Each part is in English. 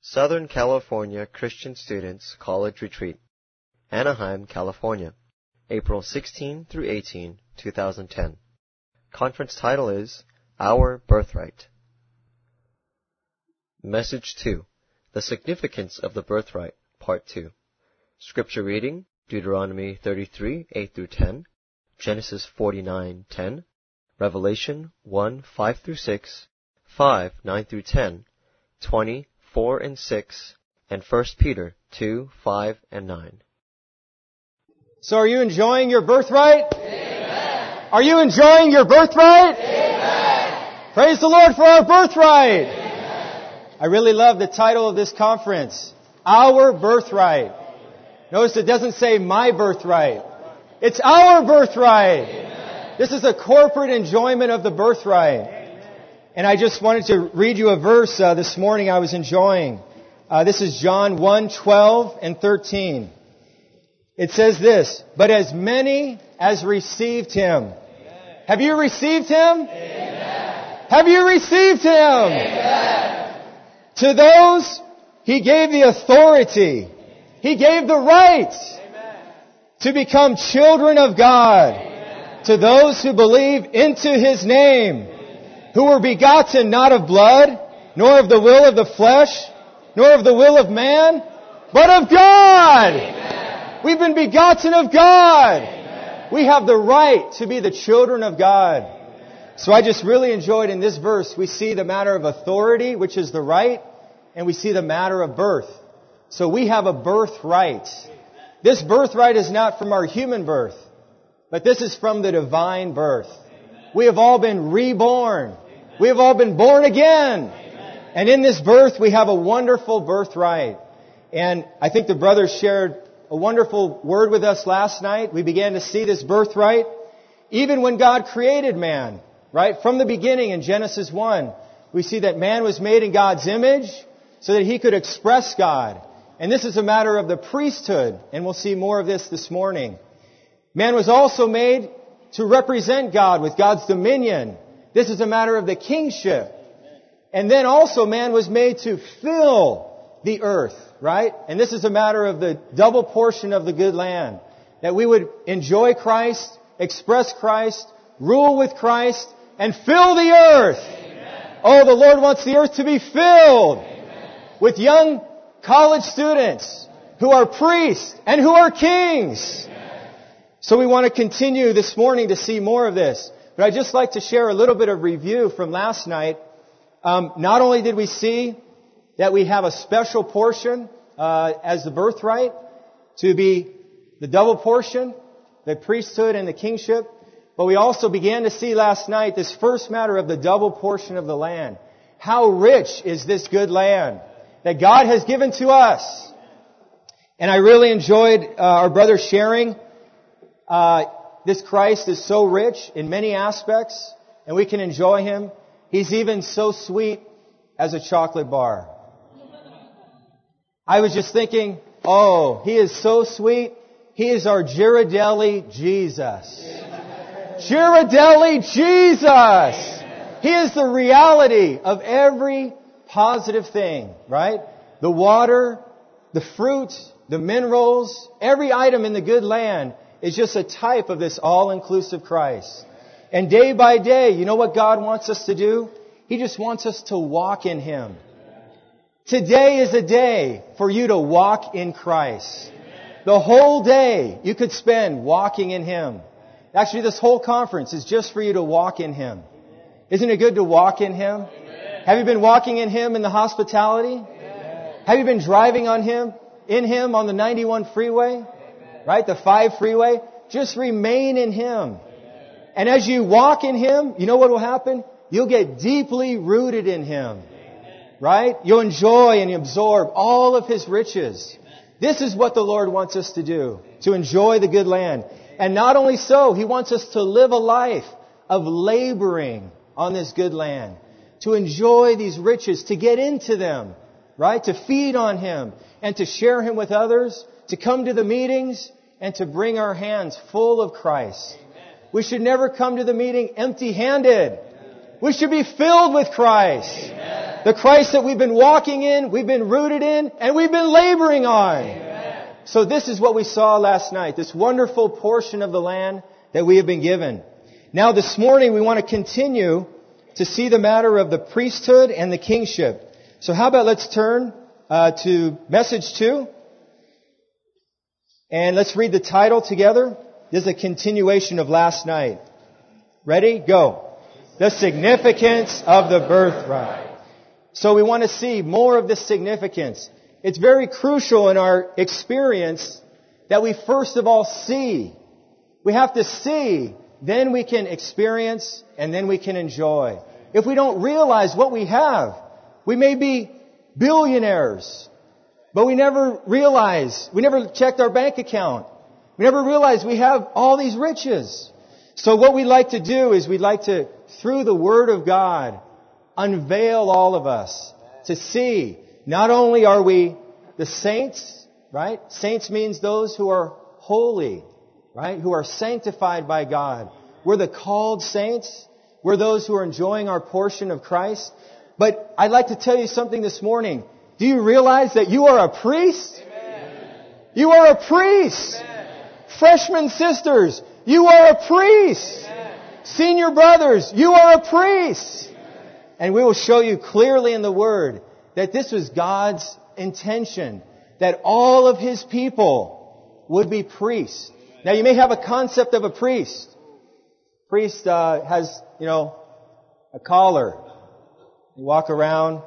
Southern California Christian Students College Retreat, Anaheim, California, April 16 through 18, 2010. Conference title is Our Birthright. Message 2. The Significance of the Birthright, Part 2. Scripture reading, Deuteronomy 33, 8 through 10, Genesis 49, 10, Revelation 1, 5 through 6, 5, 9 through 10, 20, 4 and 6, and 1 Peter 2, 5 and 9. So are you enjoying your birthright? Amen. Are you enjoying your birthright? Amen. Praise the Lord for our birthright. Amen. I really love the title of this conference, Our Birthright. Notice it doesn't say my birthright. It's our birthright. Amen. This is a corporate enjoyment of the birthright. And I just wanted to read you a verse this morning I was enjoying. This is John 1, 12 and 13. It says this, but as many as received Him. Amen. Have you received Him? Amen. Have you received Him? Amen. To those He gave the authority. He gave the right to become children of God. Amen. To those who believe into His name. Who were begotten not of blood, nor of the will of the flesh, nor of the will of man, but of God. Amen. We've been begotten of God. Amen. We have the right to be the children of God. So I just really enjoyed in this verse, we see the matter of authority, which is the right, and we see the matter of birth. So we have a birthright. This birthright is not from our human birth, but this is from the divine birth. We have all been reborn. We have all been born again. Amen. And in this birth, we have a wonderful birthright. And I think the brothers shared a wonderful word with us last night. We began to see this birthright. Even when God created man, right? From the beginning in Genesis 1, we see that man was made in God's image so that he could express God. And this is a matter of the priesthood. And we'll see more of this morning. Man was also made to represent God with God's dominion. This is a matter of the kingship. And then also man was made to fill the earth, right? And this is a matter of the double portion of the good land. That we would enjoy Christ, express Christ, rule with Christ, and fill the earth. Amen. Oh, the Lord wants the earth to be filled with young college students who are priests and who are kings. So we want to continue this morning to see more of this. But I'd just like to share a little bit of review from last night. Not only did we see that we have a special portion as the birthright to be the double portion, the priesthood and the kingship, but we also began to see last night this first matter of the double portion of the land. How rich is this good land that God has given to us? And I really enjoyed our brother sharing. This Christ is so rich in many aspects, and we can enjoy Him. He's even so sweet as a chocolate bar. I was just thinking, oh, He is so sweet. He is our Ghirardelli Jesus. Ghirardelli Jesus! He is the reality of every positive thing, right? The water, the fruit, the minerals, every item in the good land is just a type of this all-inclusive Christ. And day by day, you know what God wants us to do? He just wants us to walk in Him. Today is a day for you to walk in Christ. The whole day you could spend walking in Him. Actually, this whole conference is just for you to walk in Him. Isn't it good to walk in Him? Have you been walking in Him in the hospitality? Have you been driving in Him on the 91 freeway? Right? The 5 freeway. Just remain in Him. And as you walk in Him, you know what will happen? You'll get deeply rooted in Him. Right? You'll enjoy and absorb all of His riches. This is what the Lord wants us to do. To enjoy the good land. And not only so, He wants us to live a life of laboring on this good land. To enjoy these riches. To get into them. Right? To feed on Him. And to share Him with others. To come to the meetings and to bring our hands full of Christ. We should never come to the meeting empty-handed. We should be filled with Christ. The Christ that we've been walking in, we've been rooted in, and we've been laboring on. So this is what we saw last night, this wonderful portion of the land that we have been given. Now this morning we want to continue to see the matter of the priesthood and the kingship. So how about let's turn to message 2. And let's read the title together. This is a continuation of last night. Ready? Go. The significance of the birthright. So we want to see more of this significance. It's very crucial in our experience that we first of all see. We have to see, then we can experience, and then we can enjoy. If we don't realize what we have, we may be billionaires, but we never realize, we never checked our bank account. We never realize we have all these riches. So what we like to do is we'd like to, through the Word of God, unveil all of us to see, not only are we the saints, right? Saints means those who are holy, right? Who are sanctified by God. We're the called saints. We're those who are enjoying our portion of Christ. But I'd like to tell you something this morning. Do you realize that you are a priest? Amen. You are a priest. Amen. Freshmen sisters, you are a priest. Amen. Senior brothers, you are a priest. Amen. And we will show you clearly in the Word that this was God's intention, that all of His people would be priests. Now you may have a concept of a priest. Priest has, a collar. You walk around.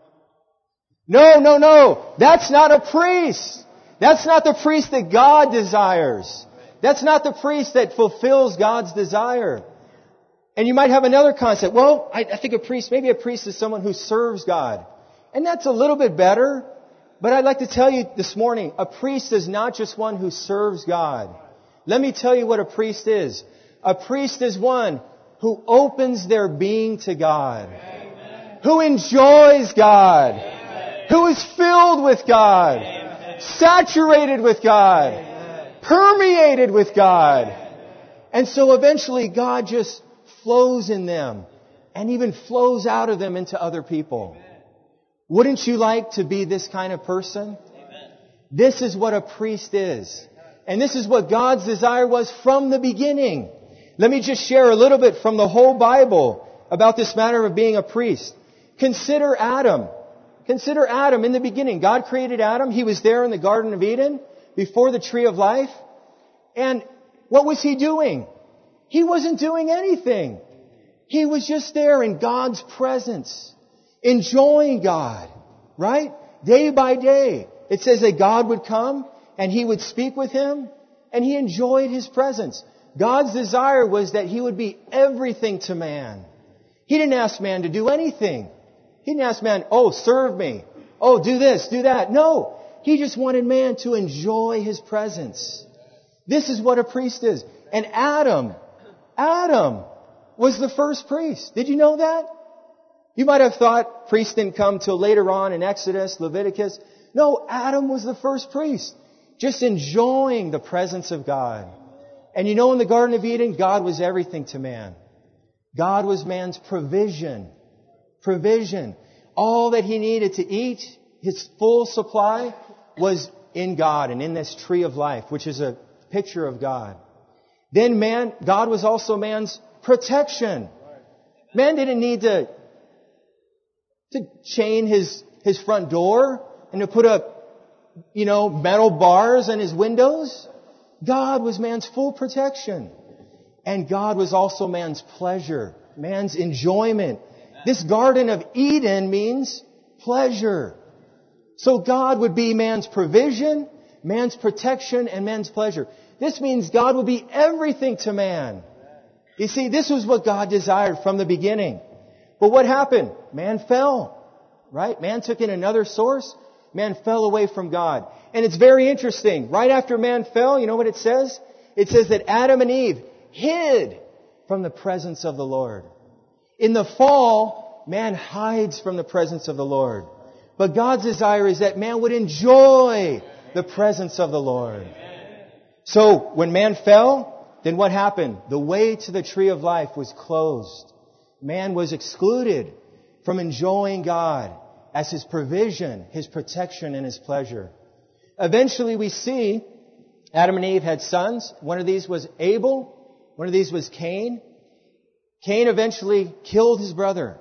No. That's not a priest. That's not the priest that God desires. That's not the priest that fulfills God's desire. And you might have another concept. Well, I think maybe a priest is someone who serves God. And that's a little bit better. But I'd like to tell you this morning, a priest is not just one who serves God. Let me tell you what a priest is. A priest is one who opens their being to God. Amen. Who enjoys God. Amen. Who is filled with God. Amen. Saturated with God. Amen. Permeated with God. Amen. And so eventually God just flows in them and even flows out of them into other people. Amen. Wouldn't you like to be this kind of person? Amen. This is what a priest is. And this is what God's desire was from the beginning. Let me just share a little bit from the whole Bible about this matter of being a priest. Consider Adam. Consider Adam in the beginning. God created Adam. He was there in the Garden of Eden before the tree of life. And what was he doing? He wasn't doing anything. He was just there in God's presence, enjoying God, right? Day by day. It says that God would come and He would speak with him and he enjoyed His presence. God's desire was that He would be everything to man. He didn't ask man to do anything. He didn't ask man, serve me. Do this, do that. No. He just wanted man to enjoy His presence. This is what a priest is. And Adam was the first priest. Did you know that? You might have thought priests didn't come till later on in Exodus, Leviticus. No, Adam was the first priest. Just enjoying the presence of God. And in the Garden of Eden, God was everything to man. God was man's provision. Provision. All that he needed to eat, his full supply, was in God and in this tree of life, which is a picture of God. Then God was also man's protection. Man didn't need to chain his front door and to put up, metal bars on his windows. God was man's full protection. And God was also man's pleasure, man's enjoyment. This Garden of Eden means pleasure. So God would be man's provision, man's protection, and man's pleasure. This means God will be everything to man. You see, this was what God desired from the beginning. But what happened? Man fell, right? Man took in another source. Man fell away from God. And it's very interesting. Right after man fell, you know what it says? It says that Adam and Eve hid from the presence of the Lord. In the fall, man hides from the presence of the Lord. But God's desire is that man would enjoy the presence of the Lord. So when man fell, then what happened? The way to the tree of life was closed. Man was excluded. from enjoying God as His provision, His protection, and His pleasure. Eventually we see Adam and Eve had sons. One of these was Abel. One of these was Cain. Cain eventually killed his brother.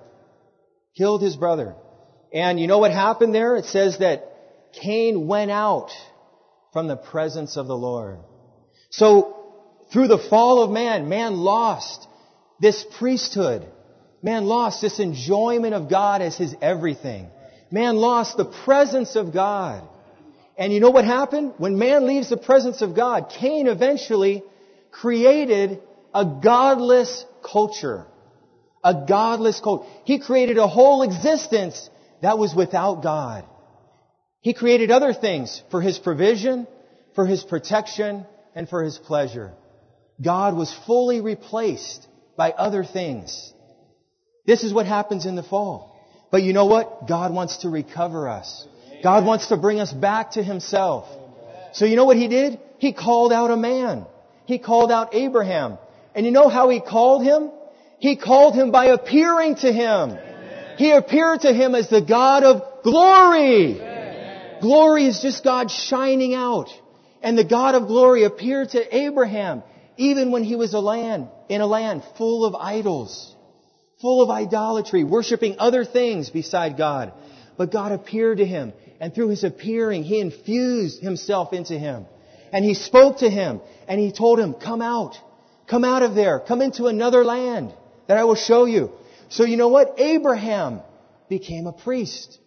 And you know what happened there? It says that Cain went out from the presence of the Lord. So, through the fall of man lost this priesthood. Man lost this enjoyment of God as his everything. Man lost the presence of God. And you know what happened? When man leaves the presence of God, Cain eventually created a godless culture. A godless culture. He created a whole existence that was without God. He created other things for his provision, for his protection, and for his pleasure. God was fully replaced by other things. This is what happens in the fall. But you know what? God wants to recover us. God wants to bring us back to Himself. So you know what He did? He called out a man. He called out Abraham. And you know how He called him? He called him by appearing to him. He appeared to him as the God of glory. Glory is just God shining out. And the God of glory appeared to Abraham even when he was in a land full of idols, full of idolatry, worshiping other things beside God. But God appeared to him, and through His appearing, He infused Himself into him. And He spoke to him, and He told him, come out of there, come into another land that I will show you. So you know what? Abraham became a priest.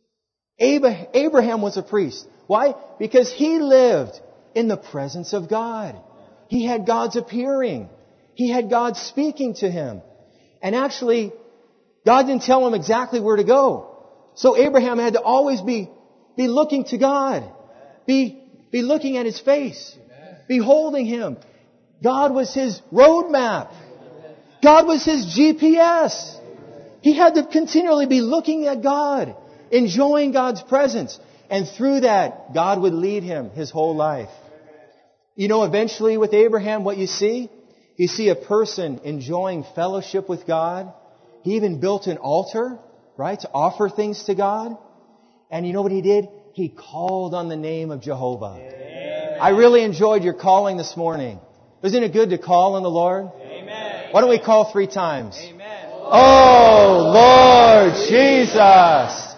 Abraham was a priest. Why? Because he lived in the presence of God. He had God's appearing. He had God speaking to him. And actually, God didn't tell him exactly where to go. So Abraham had to always be looking to God. Be looking at His face. Beholding Him. God was his roadmap. God was his GPS. He had to continually be looking at God, enjoying God's presence. And through that, God would lead him his whole life. You know, eventually with Abraham, what you see a person enjoying fellowship with God. He even built an altar, right, to offer things to God. And you know what he did? He called on the name of Jehovah. Amen. I really enjoyed your calling this morning. Isn't it good to call on the Lord? Amen. Why don't we call 3 times? Amen. Oh, Lord Jesus!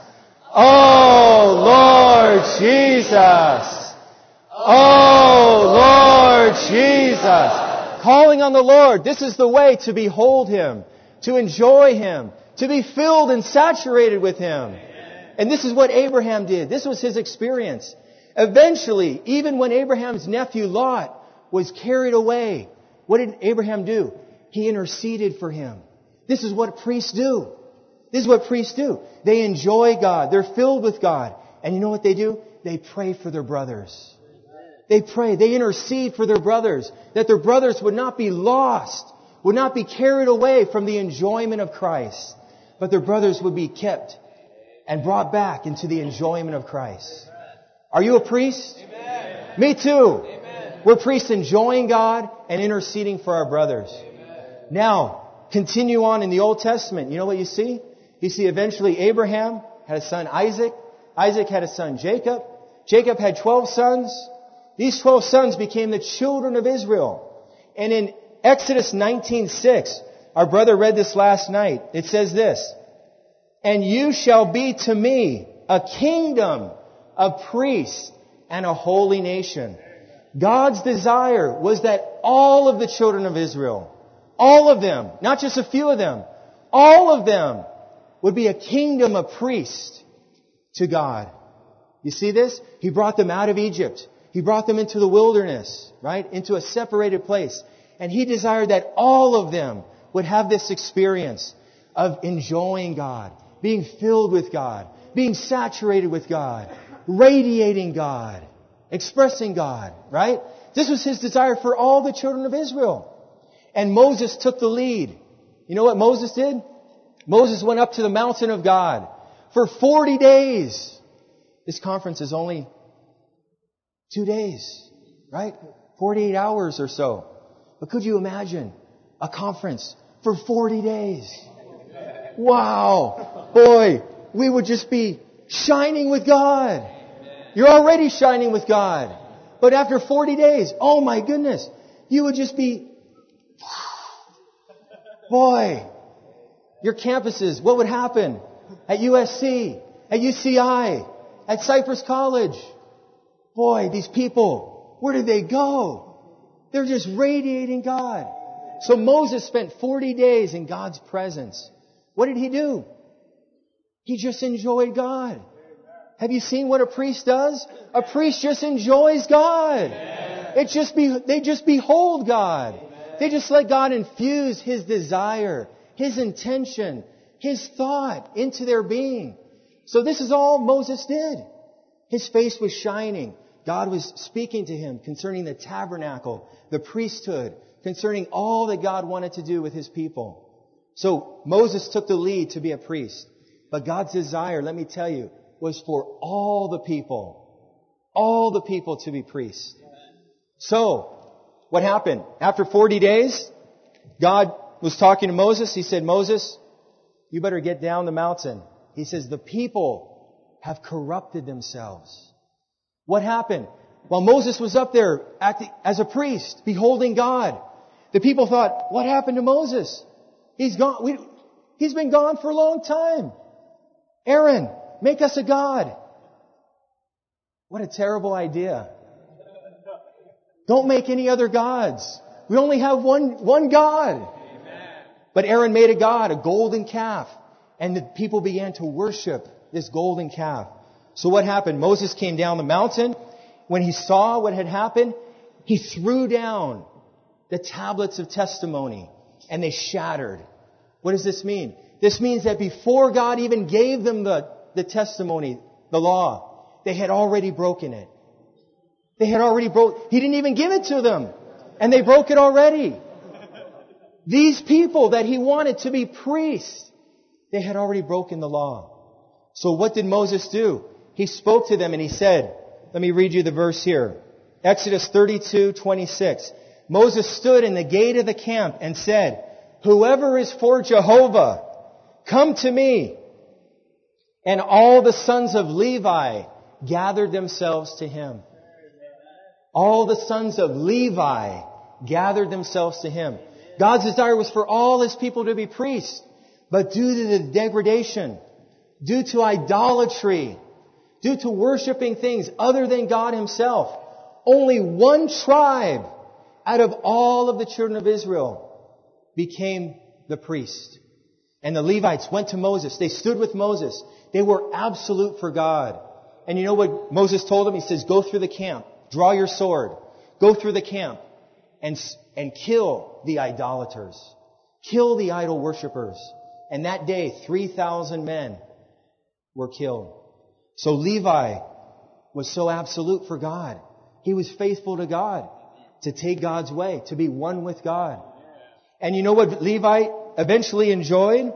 Oh, Lord Jesus! Oh, Lord Jesus! Calling on the Lord. This is the way to behold Him, to enjoy Him, to be filled and saturated with Him. And this is what Abraham did. This was his experience. Eventually, even when Abraham's nephew Lot was carried away, what did Abraham do? He interceded for him. This is what priests do. This is what priests do. They enjoy God. They're filled with God. And you know what they do? They pray for their brothers. They pray. They intercede for their brothers. That their brothers would not be lost, would not be carried away from the enjoyment of Christ, but their brothers would be kept and brought back into the enjoyment of Christ. Are you a priest? Amen. Me too. Amen. We're priests enjoying God and interceding for our brothers. Amen. Now, continue on in the Old Testament. You know what you see? You see eventually Abraham had a son Isaac. Isaac had a son Jacob. Jacob had 12 sons. These 12 sons became the children of Israel. And in Exodus 19:6, our brother read this last night. It says this, "And you shall be to me a kingdom, a priest, and a holy nation." God's desire was that all of the children of Israel, all of them, not just a few of them, all of them would be a kingdom, a priest to God. You see this? He brought them out of Egypt. He brought them into the wilderness, right? Into a separated place. And He desired that all of them would have this experience of enjoying God, being filled with God, being saturated with God, radiating God, expressing God, right? This was His desire for all the children of Israel. And Moses took the lead. You know what Moses did? Moses went up to the mountain of God for 40 days. This conference is only 2 days, right? 48 hours or so. But could you imagine a conference for 40 days? Wow. Boy, we would just be shining with God. You're already shining with God. But after 40 days, oh my goodness, you would just be, boy, your campuses, what would happen? At USC, at UCI, at Cypress College. Boy, these people, where did they go? They're just radiating God. So Moses spent 40 days in God's presence. What did he do? He just enjoyed God. Have you seen what a priest does? A priest just enjoys God. They just behold God. They just let God infuse His desire, His intention, His thought into their being. So this is all Moses did. His face was shining. God was speaking to him concerning the tabernacle, the priesthood, concerning all that God wanted to do with His people. So Moses took the lead to be a priest. But God's desire, let me tell you, was for all the people to be priests. So, what happened? After 40 days, God was talking to Moses. He said, Moses, you better get down the mountain. He says, the people have corrupted themselves. What happened? While Moses was up there acting as a priest, beholding God, the people thought, what happened to Moses? He's gone. He's been gone for a long time. Aaron, make us a god. What a terrible idea. Don't make any other gods. We only have one God. Amen. But Aaron made a god, a golden calf. And the people began to worship this golden calf. So what happened? Moses came down the mountain. When he saw what had happened, he threw down the tablets of testimony. And they shattered. What does this mean? This means that before God even gave them the testimony, the law, they had already broken it. He didn't even give it to them. And they broke it already. These people that He wanted to be priests, they had already broken the law. So what did Moses do? He spoke to them and he said, let me read you the verse here. Exodus 32:26. Moses stood in the gate of the camp and said, whoever is for Jehovah, come to me. And all the sons of Levi gathered themselves to him. All the sons of Levi gathered themselves to him. God's desire was for all His people to be priests. But due to the degradation, due to idolatry, due to worshiping things other than God Himself, only one tribe out of all of the children of Israel became the priest. And the Levites went to Moses. They stood with Moses. They were absolute for God. And you know what Moses told them? He says, go through the camp. Draw your sword. Go through the camp. And kill the idolaters. Kill the idol worshippers. And that day, 3,000 men were killed. So Levi was so absolute for God. He was faithful to God. To take God's way. To be one with God. And you know what Levi eventually enjoyed?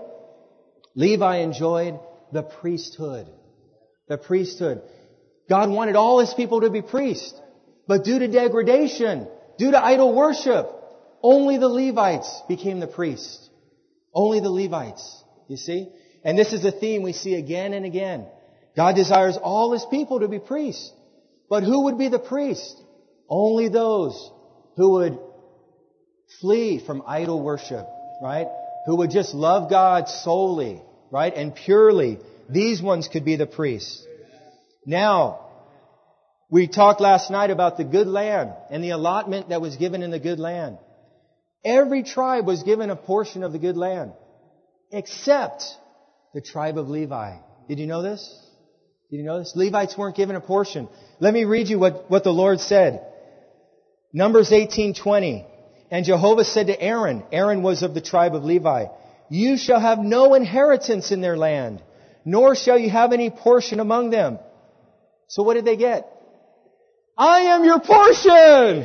Levi enjoyed the priesthood. The priesthood. God wanted all His people to be priests. But due to degradation, due to idol worship, only the Levites became the priests. Only the Levites. You see? And this is a theme we see again and again. God desires all His people to be priests. But who would be the priest? Only those who would flee from idol worship, right? Who would just love God solely, right? And purely. These ones could be the priests. Now, we talked last night about the good land and the allotment that was given in the good land. Every tribe was given a portion of the good land, except the tribe of Levi. Did you know this? Did you know this? Levites weren't given a portion. Let me read you what the Lord said. Numbers 18:20. And Jehovah said to Aaron, Aaron was of the tribe of Levi, you shall have no inheritance in their land, nor shall you have any portion among them. So what did they get? I am your portion!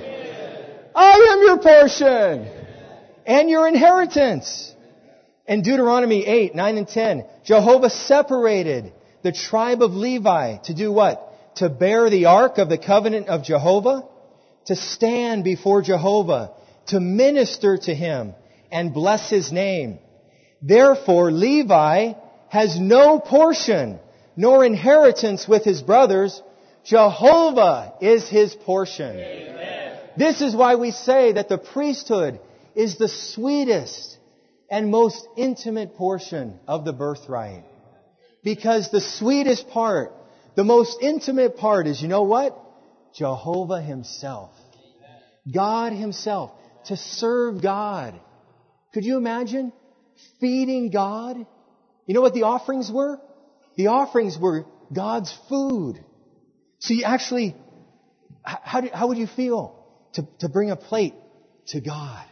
I am your portion! And your inheritance. In Deuteronomy 8:9 and 10, Jehovah separated the tribe of Levi to do what? To bear the ark of the covenant of Jehovah, to stand before Jehovah, to minister to Him and bless His name. Therefore, Levi has no portion, nor inheritance with his brothers. Jehovah is his portion. Amen. This is why we say that the priesthood is the sweetest and most intimate portion of the birthright. Because the sweetest part, the most intimate part is, you know what? Jehovah himself. God himself. To serve God. Could you imagine feeding God? You know what the offerings were? The offerings were God's food. So you actually, how would you feel to bring a plate to God?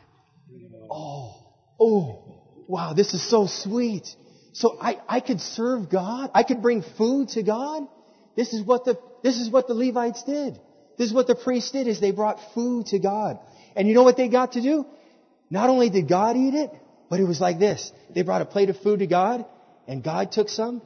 Wow, this is so sweet. So I could serve God. I could bring food to God. This is what the Levites did. This is what the priests did, is they brought food to God. And you know what they got to do? Not only did God eat it, but it was like this. They brought a plate of food to God, and God took some,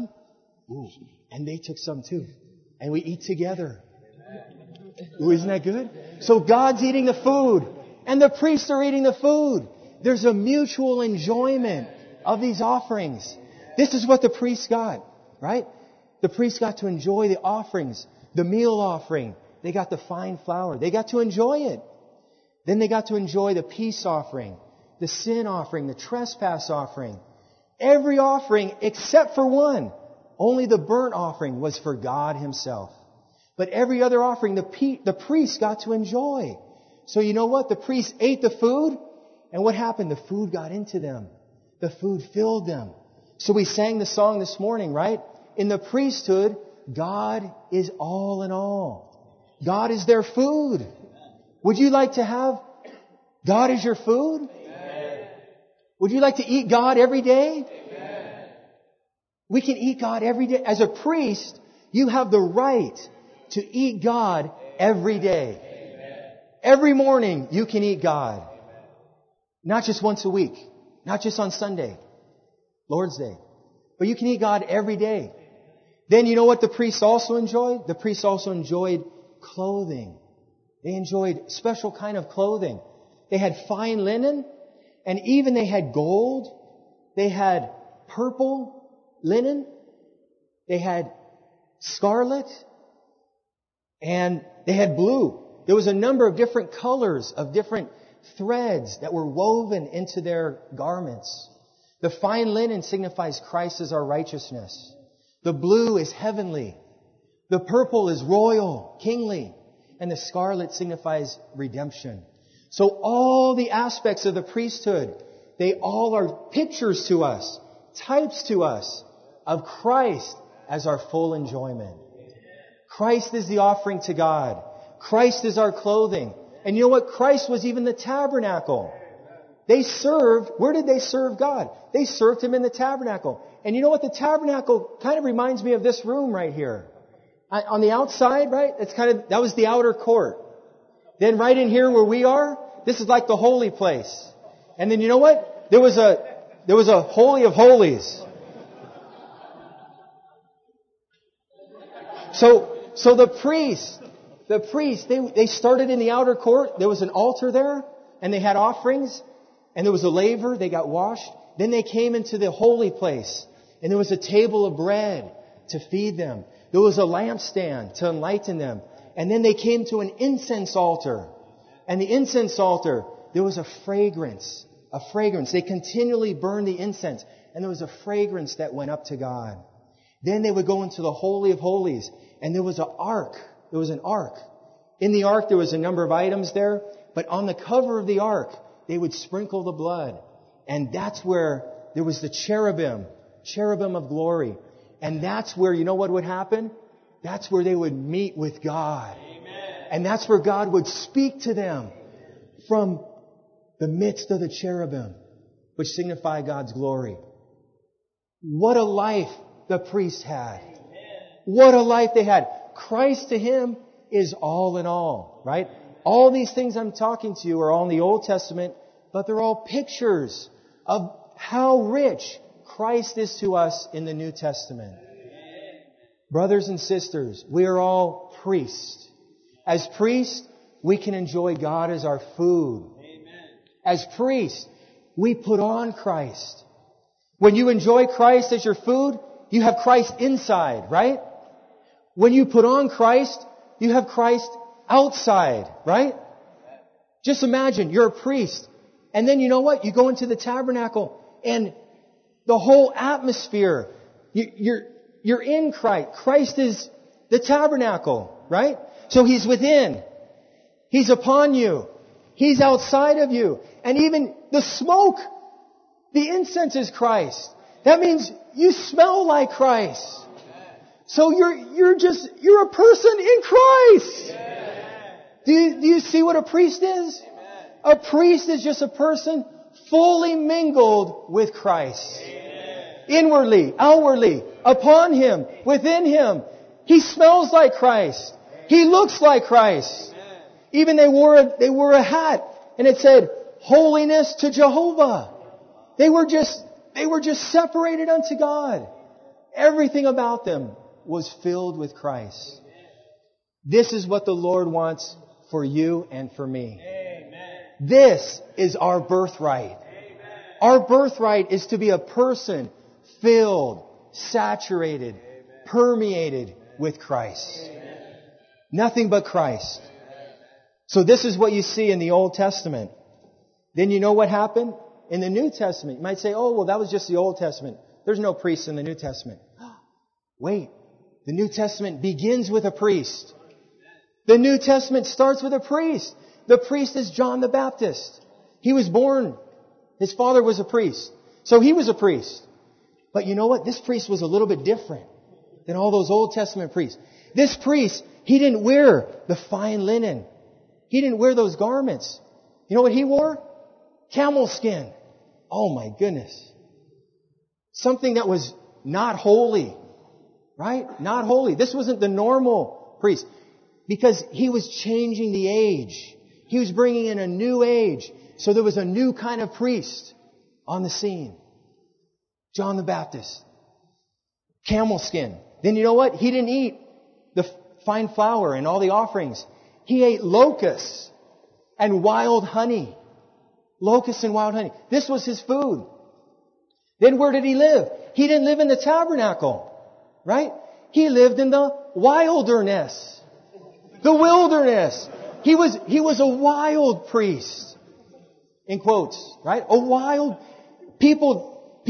and they took some too. And we eat together. Ooh, isn't that good? So God's eating the food, and the priests are eating the food. There's a mutual enjoyment of these offerings. This is what the priests got, right? The priests got to enjoy the offerings, the meal offering. They got the fine flour. They got to enjoy it. Then they got to enjoy the peace offering, the sin offering, the trespass offering. Every offering except for one. Only the burnt offering was for God himself. But every other offering, the priests got to enjoy. So you know what? The priests ate the food, and what happened? The food got into them. The food filled them. So we sang the song this morning, right? In the priesthood, God is all in all. God is their food. Would you like to have God as your food? Amen. Would you like to eat God every day? Amen. We can eat God every day. As a priest, you have the right to eat God every day. Amen. Every morning, you can eat God. Not just once a week. Not just on Sunday, Lord's Day. But you can eat God every day. Then you know what the priests also enjoyed? The priests also enjoyed clothing. They enjoyed special kind of clothing. They had fine linen, and even they had gold. They had purple linen. They had scarlet, and they had blue. There was a number of different colors of different threads that were woven into their garments. The fine linen signifies Christ as our righteousness. The blue is heavenly. The purple is royal, kingly. And the scarlet signifies redemption. So all the aspects of the priesthood, they all are pictures to us, types to us of Christ as our full enjoyment. Christ is the offering to God. Christ is our clothing. And you know what? Christ was even the tabernacle. They served, where did they serve God? They served Him in the tabernacle. And you know what? The tabernacle kind of reminds me of this room right here. On the outside, right? That was the outer court. Then right in here where we are, this is like the holy place. And then you know what? There was a holy of holies. So the priests, they started in the outer court. There was an altar there, and they had offerings, and there was a laver. They got washed. Then they came into the holy place, and there was a table of bread to feed them. There was a lampstand to enlighten them. And then they came to an incense altar. And the incense altar, there was a fragrance. They continually burned the incense. And there was a fragrance that went up to God. Then they would go into the Holy of Holies. And there was an ark. In the ark, there was a number of items there. But on the cover of the ark, they would sprinkle the blood. And that's where there was the cherubim of glory. And that's where, you know what would happen? That's where they would meet with God. Amen. And that's where God would speak to them from the midst of the cherubim, which signify God's glory. What a life the priests had. Amen. What a life they had. Christ to him is all in all, right? All these things I'm talking to you are all in the Old Testament, but they're all pictures of how rich Christ is to us in the New Testament. Amen. Brothers and sisters, we are all priests. As priests, we can enjoy God as our food. Amen. As priests, we put on Christ. When you enjoy Christ as your food, you have Christ inside, right? When you put on Christ, you have Christ outside, right? Just imagine, you're a priest. And then you know what? You go into the tabernacle and the whole atmosphere, you're in Christ. Christ is the tabernacle, right? So He's within. He's upon you. He's outside of you. And even the smoke, the incense is Christ. That means you smell like Christ. So you're a person in Christ. Do you see what a priest is? A priest is just a person fully mingled with Christ. Inwardly, outwardly, upon Him, within Him. He smells like Christ. He looks like Christ. Even they wore a hat and it said, "Holiness to Jehovah." They were just separated unto God. Everything about them was filled with Christ. This is what the Lord wants for you and for me. This is our birthright. Our birthright is to be a person filled, saturated, permeated with Christ. Nothing but Christ. So this is what you see in the Old Testament. Then you know what happened? In the New Testament, you might say, "Oh, well, that was just the Old Testament. There's no priests in the New Testament." Wait. The New Testament begins with a priest. The New Testament starts with a priest. The priest is John the Baptist. He was born. His father was a priest. So he was a priest. But you know what? This priest was a little bit different than all those Old Testament priests. This priest, he didn't wear the fine linen. He didn't wear those garments. You know what he wore? Camel skin. Oh my goodness. Something that was not holy. Right? Not holy. This wasn't the normal priest. Because he was changing the age. He was bringing in a new age. So there was a new kind of priest on the scene. John the Baptist. Camel skin. Then you know what? He didn't eat the fine flour and all the offerings. He ate locusts and wild honey. Locusts and wild honey. This was his food. Then where did he live? He didn't live in the tabernacle. Right? He lived in the wilderness. The wilderness. He was a wild priest. In quotes. Right? A wild... People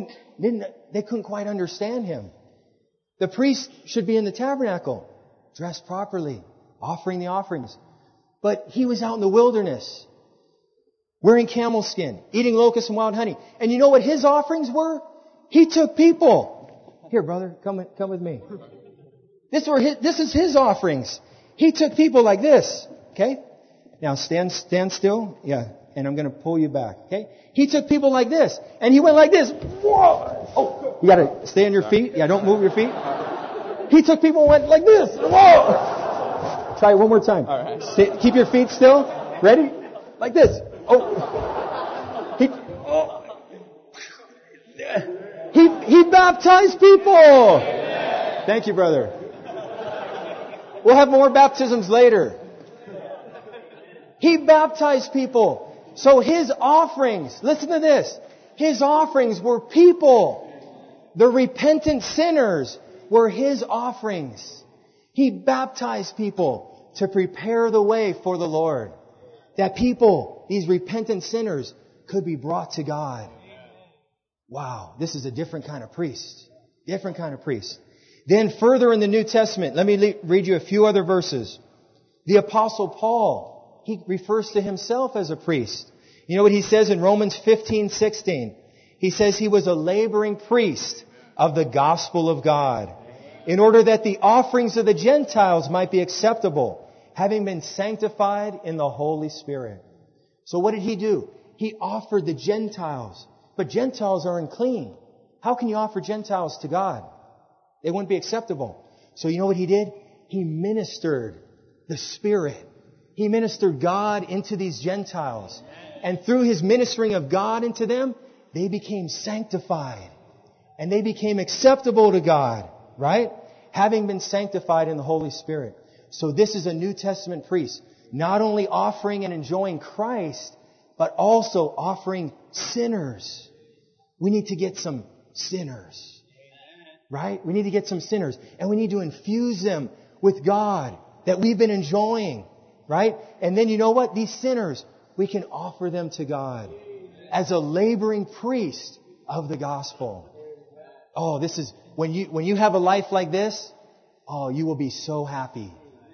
they couldn't quite understand him. The priest should be in the tabernacle. Dressed properly. Offering the offerings. But he was out in the wilderness. Wearing camel skin. Eating locusts and wild honey. And you know what his offerings were? He took people. Here, brother, come with me. This is his offerings. He took people like this. Okay? Now stand still. Yeah. And I'm going to pull you back. Okay? He took people like this. And he went like this. Whoa! Oh, you got to stay on your feet. Yeah, don't move your feet. He took people and went like this. Whoa! Try it one more time. All right. Keep your feet still. Ready? Like this. Oh. He baptized people. Thank you, brother. We'll have more baptisms later. He baptized people. So his offerings, listen to this. His offerings were people. The repentant sinners were his offerings. He baptized people to prepare the way for the Lord. That people, these repentant sinners, could be brought to God. Wow, this is a different kind of priest. Different kind of priest. Then further in the New Testament, let me read you a few other verses. The Apostle Paul, he refers to himself as a priest. You know what he says in Romans 15:16? He says he was a laboring priest of the gospel of God, in order that the offerings of the Gentiles might be acceptable, having been sanctified in the Holy Spirit. So what did he do? He offered the Gentiles. But Gentiles are unclean. How can you offer Gentiles to God? They wouldn't be acceptable. So you know what he did? He ministered the Spirit. He ministered God into these Gentiles. And through his ministering of God into them, they became sanctified. And they became acceptable to God. Right? Having been sanctified in the Holy Spirit. So this is a New Testament priest. Not only offering and enjoying Christ, but also offering sinners. we need to get some sinners. Right? We need to get some sinners. And we need to infuse them with God that we've been enjoying. Right? And then you know what? These sinners, we can offer them to God as a laboring priest of the gospel. Oh, this is, when you have a life like this, oh, you will be so happy.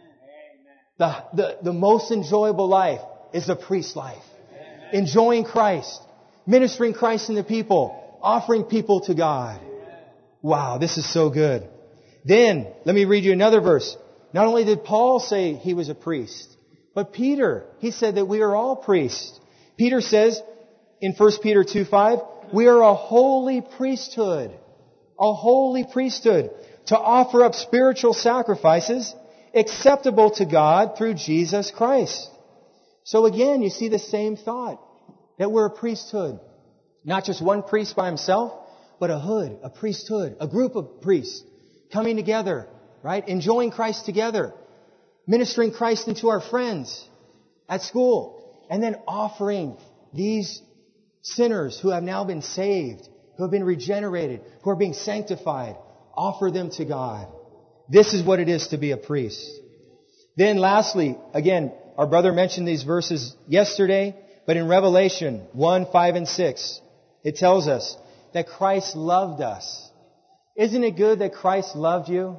The most enjoyable life is the priest life. Enjoying Christ, ministering Christ in the people, offering people to God. Wow, this is so good. Then, let me read you another verse. Not only did Paul say he was a priest, but Peter, he said that we are all priests. Peter says in 1 Peter 2:5, we are a holy priesthood. A holy priesthood to offer up spiritual sacrifices acceptable to God through Jesus Christ. So again, you see the same thought, that we're a priesthood. Not just one priest by himself, but a priesthood, a group of priests coming together, right? Enjoying Christ together, ministering Christ into our friends at school, and then offering these sinners who have now been saved, who have been regenerated, who are being sanctified, offer them to God. This is what it is to be a priest. Then lastly, again, our brother mentioned these verses yesterday, but in Revelation 1, 5, and 6, it tells us that Christ loved us. Isn't it good that Christ loved you?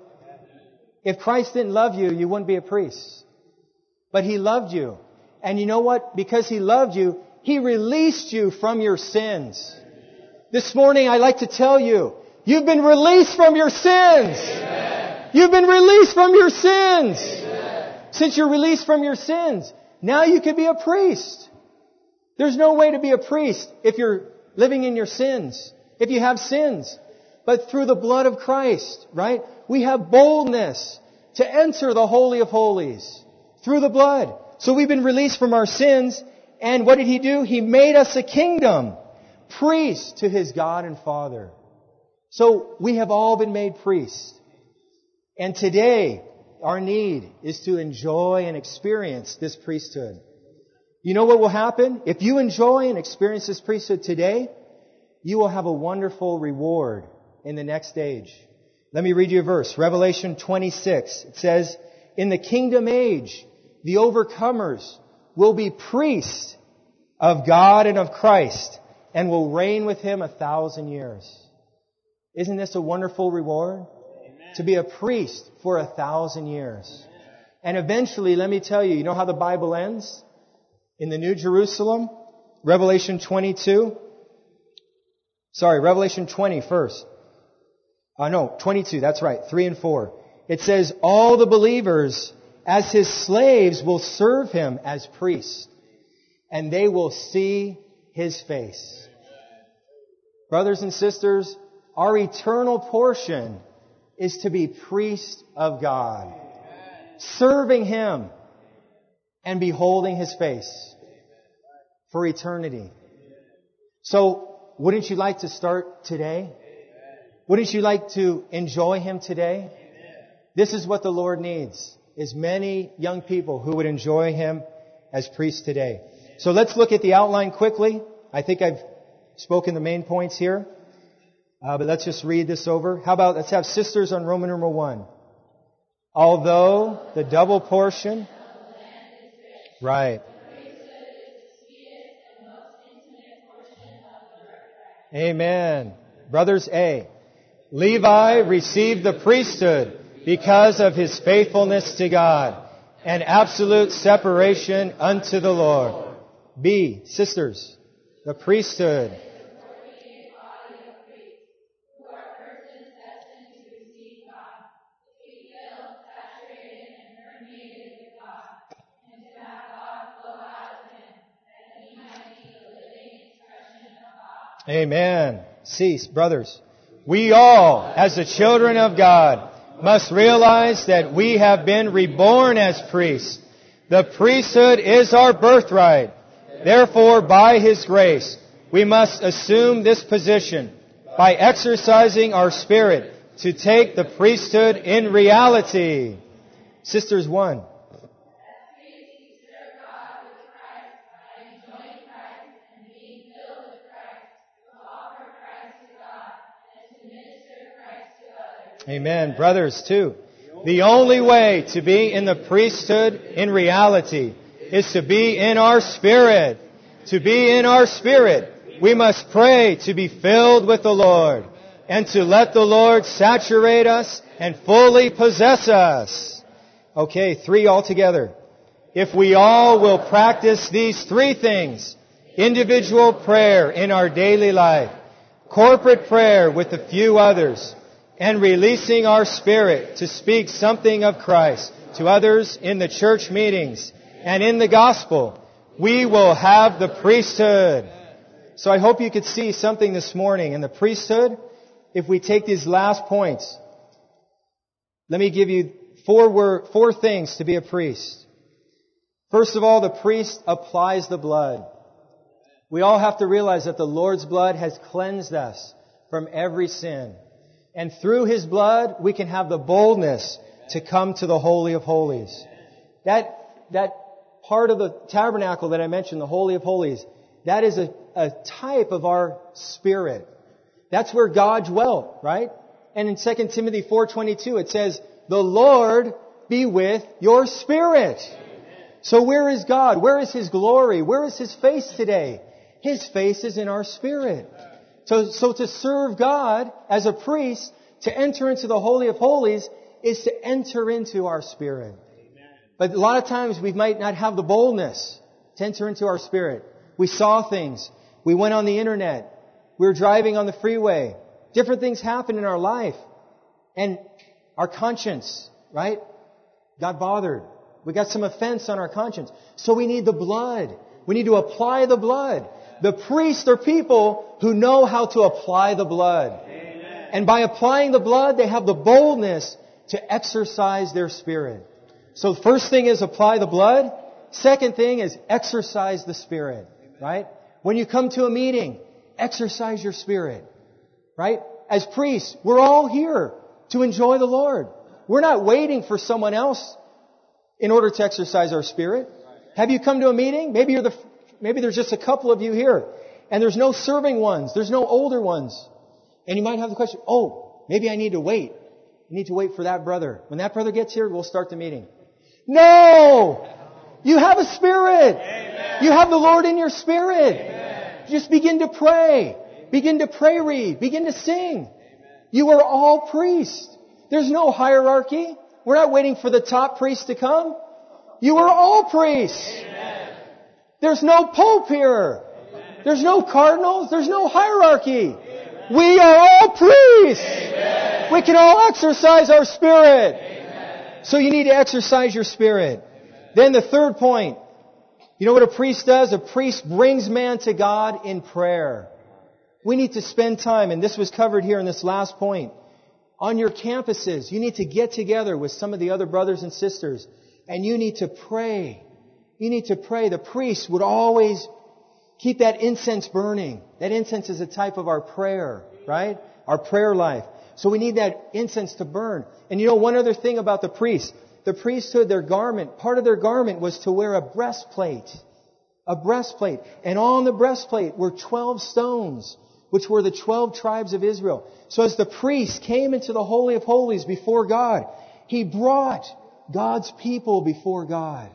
If Christ didn't love you, you wouldn't be a priest. But He loved you. And you know what? Because He loved you, He released you from your sins. This morning, I'd like to tell you, you've been released from your sins. Amen. You've been released from your sins. Amen. Since you're released from your sins, now you can be a priest. There's no way to be a priest if you're living in your sins, if you have sins. But through the blood of Christ, right? We have boldness to enter the Holy of Holies through the blood. So we've been released from our sins. And what did He do? He made us a kingdom, priests to His God and Father. So we have all been made priests. And today, our need is to enjoy and experience this priesthood. You know what will happen? If you enjoy and experience this priesthood today, you will have a wonderful reward in the next age. Let me read you a verse. Revelation 26. It says, in the kingdom age, the overcomers will be priests of God and of Christ and will reign with Him 1,000 years. Isn't this a wonderful reward? Amen. To be a priest for 1,000 years. Amen. And eventually, let me tell you, you know how the Bible ends? In the New Jerusalem, Revelation 22. Revelation 20 first. 22, that's right, 3 and 4. It says, all the believers as His slaves will serve Him as priests, and they will see His face. Brothers and sisters, our eternal portion is to be priests of God, serving Him and beholding His face for eternity. So, wouldn't you like to start today? Wouldn't you like to enjoy Him today? This is what the Lord needs, is many young people who would enjoy Him as priests today. So let's look at the outline quickly. I think I've spoken the main points here. But let's just read this over. How about, let's have sisters on Roman numeral 1. Although the double portion... Right. Amen. Brothers A. Levi received the priesthood because of his faithfulness to God and absolute separation unto the Lord. B. Sisters, the priesthood. Amen. Cease, brothers. We all, as the children of God, must realize that we have been reborn as priests. The priesthood is our birthright. Therefore, by His grace, we must assume this position by exercising our spirit to take the priesthood in reality. Sisters 1. Amen. Brothers, too. The only way to be in the priesthood in reality is to be in our spirit. To be in our spirit, we must pray to be filled with the Lord and to let the Lord saturate us and fully possess us. Okay, 3 altogether. If we all will practice these 3 things, individual prayer in our daily life, corporate prayer with a few others, and releasing our spirit to speak something of Christ to others in the church meetings and in the gospel, we will have the priesthood. So I hope you could see something this morning. In the priesthood, if we take these last points, let me give you 4 things to be a priest. First of all, the priest applies the blood. We all have to realize that the Lord's blood has cleansed us from every sin. And through His blood, we can have the boldness to come to the Holy of Holies. That part of the tabernacle that I mentioned, the Holy of Holies, that is a type of our spirit. That's where God dwelt, right? And in 2 Timothy 4:22, it says, "The Lord be with your spirit." So where is God? Where is His glory? Where is His face today? His face is in our spirit. So to serve God as a priest, to enter into the Holy of Holies, is to enter into our spirit. But a lot of times we might not have the boldness to enter into our spirit. We saw things. We went on the internet. We were driving on the freeway. Different things happened in our life. And our conscience, right, got bothered. We got some offense on our conscience. So we need the blood. We need to apply the blood. The priests are people who know how to apply the blood. Amen. And by applying the blood, they have the boldness to exercise their spirit. So the first thing is apply the blood. Second thing is exercise the Spirit, right? When you come to a meeting, exercise your spirit, right? As priests, we're all here to enjoy the Lord. We're not waiting for someone else in order to exercise our spirit. Have you come to a meeting? Maybe there's just a couple of you here, and there's no serving ones. There's no older ones. And you might have the question, maybe I need to wait. I need to wait for that brother. When that brother gets here, we'll start the meeting. No! You have a spirit. Amen. You have the Lord in your spirit. Amen. Just begin to pray. Begin to pray read. Begin to sing. Amen. You are all priests. There's no hierarchy. We're not waiting for the top priest to come. You are all priests. Amen. There's no pope here. Amen. There's no cardinals. There's no hierarchy. Amen. We are all priests. Amen. We can all exercise our spirit. Amen. So you need to exercise your spirit. Amen. Then the third point. You know what a priest does? A priest brings man to God in prayer. We need to spend time, and this was covered here in this last point. On your campuses, you need to get together with some of the other brothers and sisters, and you need to pray. You need to pray. The priest would always keep that incense burning. That incense is a type of our prayer, right? Our prayer life. So we need that incense to burn. And you know one other thing about the priests. The priesthood, their garment, part of their garment was to wear a breastplate. A breastplate. And on the breastplate were 12 stones, which were the 12 tribes of Israel. So as the priest came into the Holy of Holies before God, he brought God's people before God.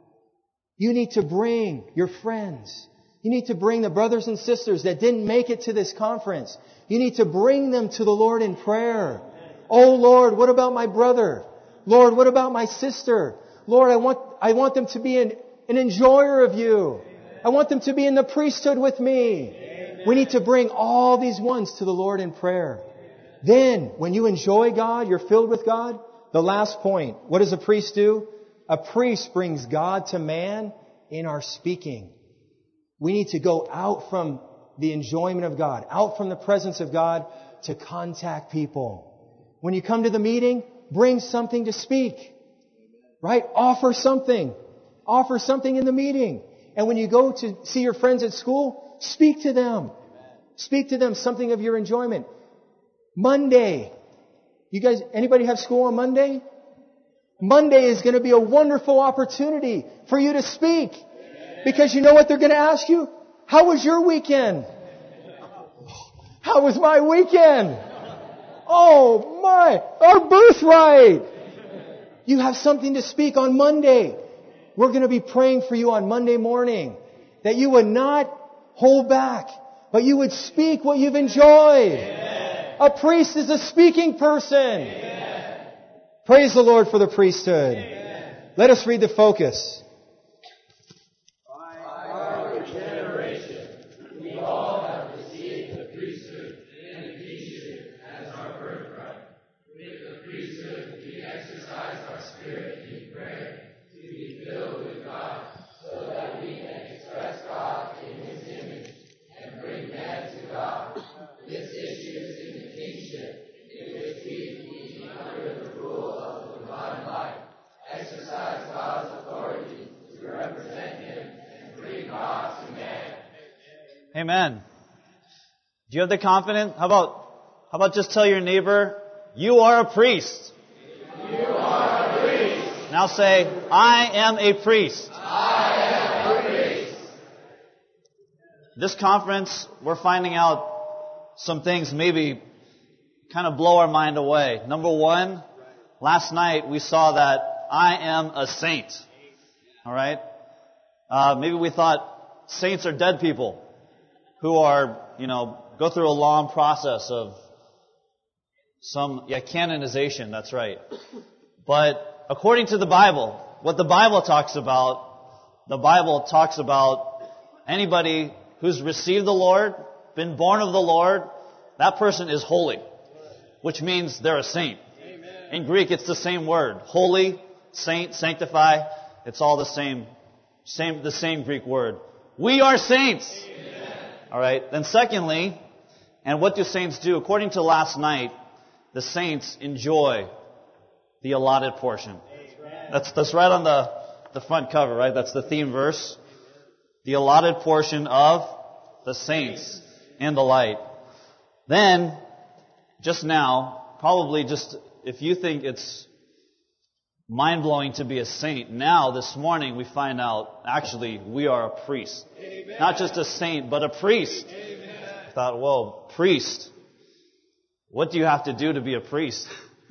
You need to bring your friends. You need to bring the brothers and sisters that didn't make it to this conference. You need to bring them to the Lord in prayer. Oh Lord, what about my brother? Lord, what about my sister? Lord, I want them to be an enjoyer of you. I want them to be in the priesthood with me. We need to bring all these ones to the Lord in prayer. Then, when you enjoy God, you're filled with God. The last point, what does a priest do? A priest brings God to man in our speaking. We need to go out from the enjoyment of God, out from the presence of God to contact people. When you come to the meeting, bring something to speak. Right? Offer something. Offer something in the meeting. And when you go to see your friends at school, speak to them. Speak to them something of your enjoyment. Monday. You guys, anybody have school on Monday? Monday is going to be a wonderful opportunity for you to speak. Because you know what they're going to ask you? How was your weekend? How was my weekend? Oh my, our birthright! You have something to speak on Monday. We're going to be praying for you on Monday morning. That you would not hold back, but you would speak what you've enjoyed. Amen. A priest is a speaking person. Amen. Praise the Lord for the priesthood. Amen. Let us read the focus. Amen. Do you have the confidence? How about just tell your neighbor, you are a priest. You are a priest. Now say, I am a priest. I am a priest. This conference, we're finding out some things maybe kind of blow our mind away. Number one, last night we saw that I am a saint. All right? Maybe we thought saints are dead people who are, go through a long process of canonization, that's right. But according to the Bible, what the Bible talks about anybody who's received the Lord, been born of the Lord, that person is holy, which means they're a saint. Amen. In Greek, it's the same word. Holy, saint, sanctify, it's all the same Greek word. We are saints. Amen. All right. Then secondly, and what do saints do? According to last night, the saints enjoy the allotted portion. That's right on the front cover, right? That's the theme verse. The allotted portion of the saints in the light. Then, just now, probably just if you think it's mind-blowing to be a saint, now this morning we find out actually we are a priest. Amen. Not just a saint, but a priest. Amen. I thought, whoa, priest. What do you have to do to be a priest?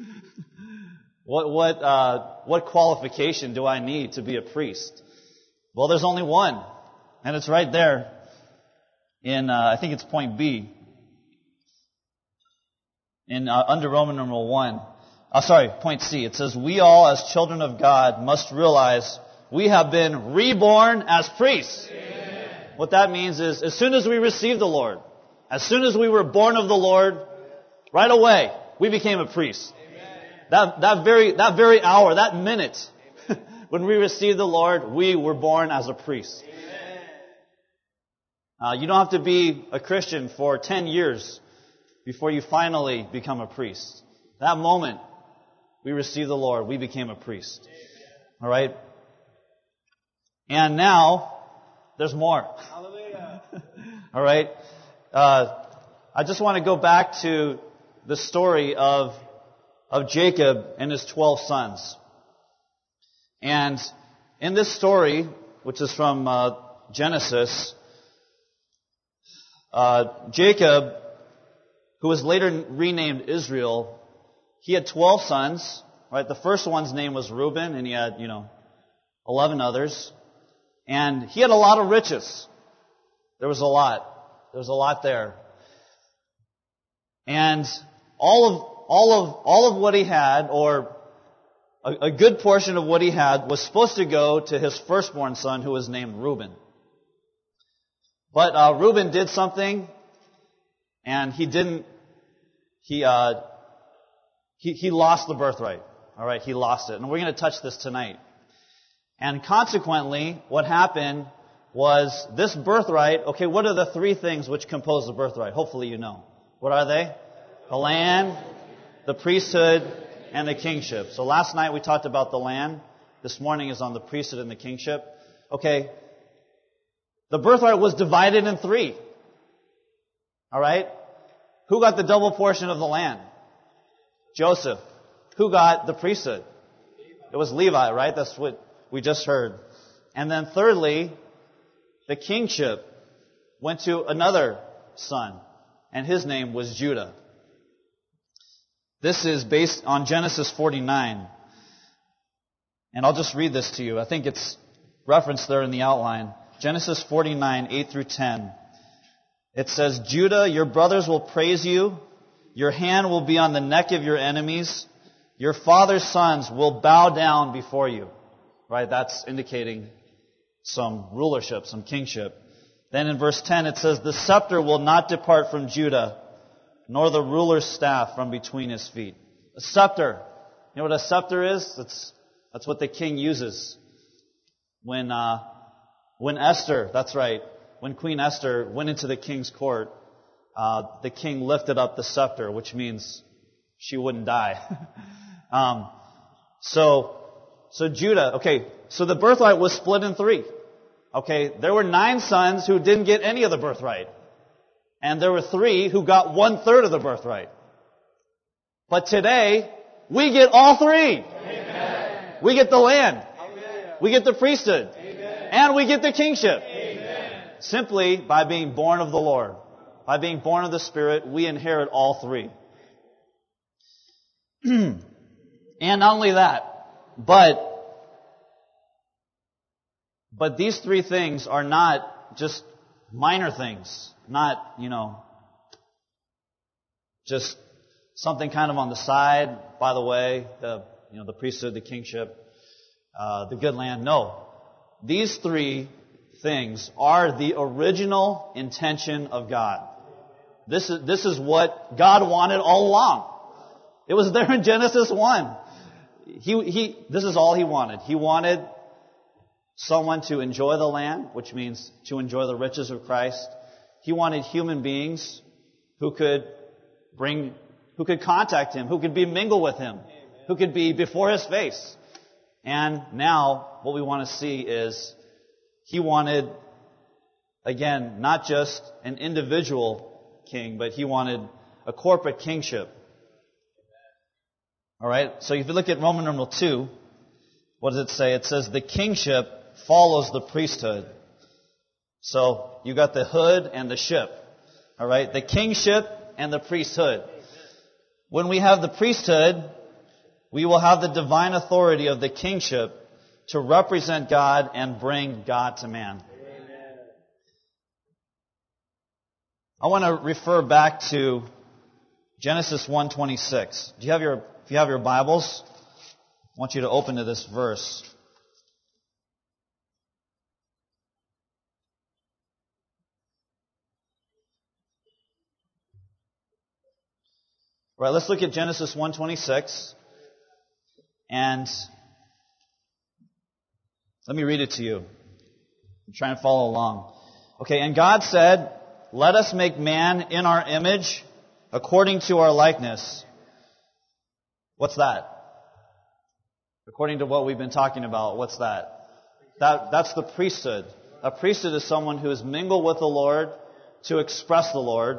What qualification do I need to be a priest? Well, there's only one, and it's right there in I think it's point B in under Roman numeral 1. Point C. It says, we all as children of God must realize we have been reborn as priests. Amen. What that means is, as soon as we received the Lord, as soon as we were born of the Lord, right away, we became a priest. Amen. That very hour, that minute, when we received the Lord, we were born as a priest. You don't have to be a Christian for 10 years before you finally become a priest. That moment, we received the Lord, we became a priest. All right? And now, there's more. Hallelujah. All right? I just want to go back to the story of Jacob and his 12 sons. And in this story, which is from Genesis, Jacob, who was later renamed Israel, he had 12 sons, right? The first one's name was Reuben, and he had, 11 others. And he had a lot of riches. There was a lot. There was a lot there. And all of what he had, or a good portion of what he had, was supposed to go to his firstborn son, who was named Reuben. But Reuben did something, and he lost the birthright. All right, he lost it. And we're going to touch this tonight. And consequently, what happened was this birthright. Okay, what are the three things which compose the birthright? Hopefully you know. What are they? The land, the priesthood, and the kingship. So last night we talked about the land. This morning is on the priesthood and the kingship. Okay, the birthright was divided in three. All right? Who got the double portion of the land? Joseph. Who got the priesthood? It was Levi, right? That's what we just heard. And then thirdly, the kingship went to another son, and his name was Judah. This is based on Genesis 49. And I'll just read this to you. I think it's referenced there in the outline. Genesis 49, 8 through 10. It says, Judah, your brothers will praise you. Your hand will be on the neck of your enemies. Your father's sons will bow down before you. Right? That's indicating some rulership, some kingship. Then in verse 10 it says, the scepter will not depart from Judah, nor the ruler's staff from between his feet. A scepter. You know what a scepter is? That's what the king uses. When Esther, that's right, when Queen Esther went into the king's court, the king lifted up the scepter, which means she wouldn't die. So Judah, okay, so the birthright was split in three. Okay, there were 9 sons who didn't get any of the birthright. And there were 3 who got 1/3 of the birthright. But today, we get all 3. Amen. We get the land. Amen. We get the priesthood. Amen. And we get the kingship. Amen. Simply by being born of the Lord. By being born of the Spirit, we inherit all 3. And not only that, but these 3 things are not just minor things. Not, just something kind of on the side, by the way, the priesthood, the kingship, the good land. No. These 3 things are the original intention of God. This is what God wanted all along. It was there in Genesis 1. This is all He wanted. He wanted someone to enjoy the land, which means to enjoy the riches of Christ. He wanted human beings who could contact Him, who could be mingle with Him, who could be before His face. And now what we want to see is He wanted, again, not just an individual king, but He wanted a corporate kingship. All right, so if you look at Roman numeral 2, what does it say? It says the kingship follows the priesthood. So you got the hood and the ship. All right, the kingship and the priesthood. When we have the priesthood, we will have the divine authority of the kingship to represent God and bring God to man. Amen. I want to refer back to Genesis 1:26. If you have your Bibles, I want you to open to this verse. All right, let's look at Genesis 1:26. And let me read it to you. Try and follow along. Okay, and God said, let us make man in our image, according to our likeness. What's that? According to what we've been talking about, what's that? That's the priesthood. A priesthood is someone who is mingled with the Lord to express the Lord.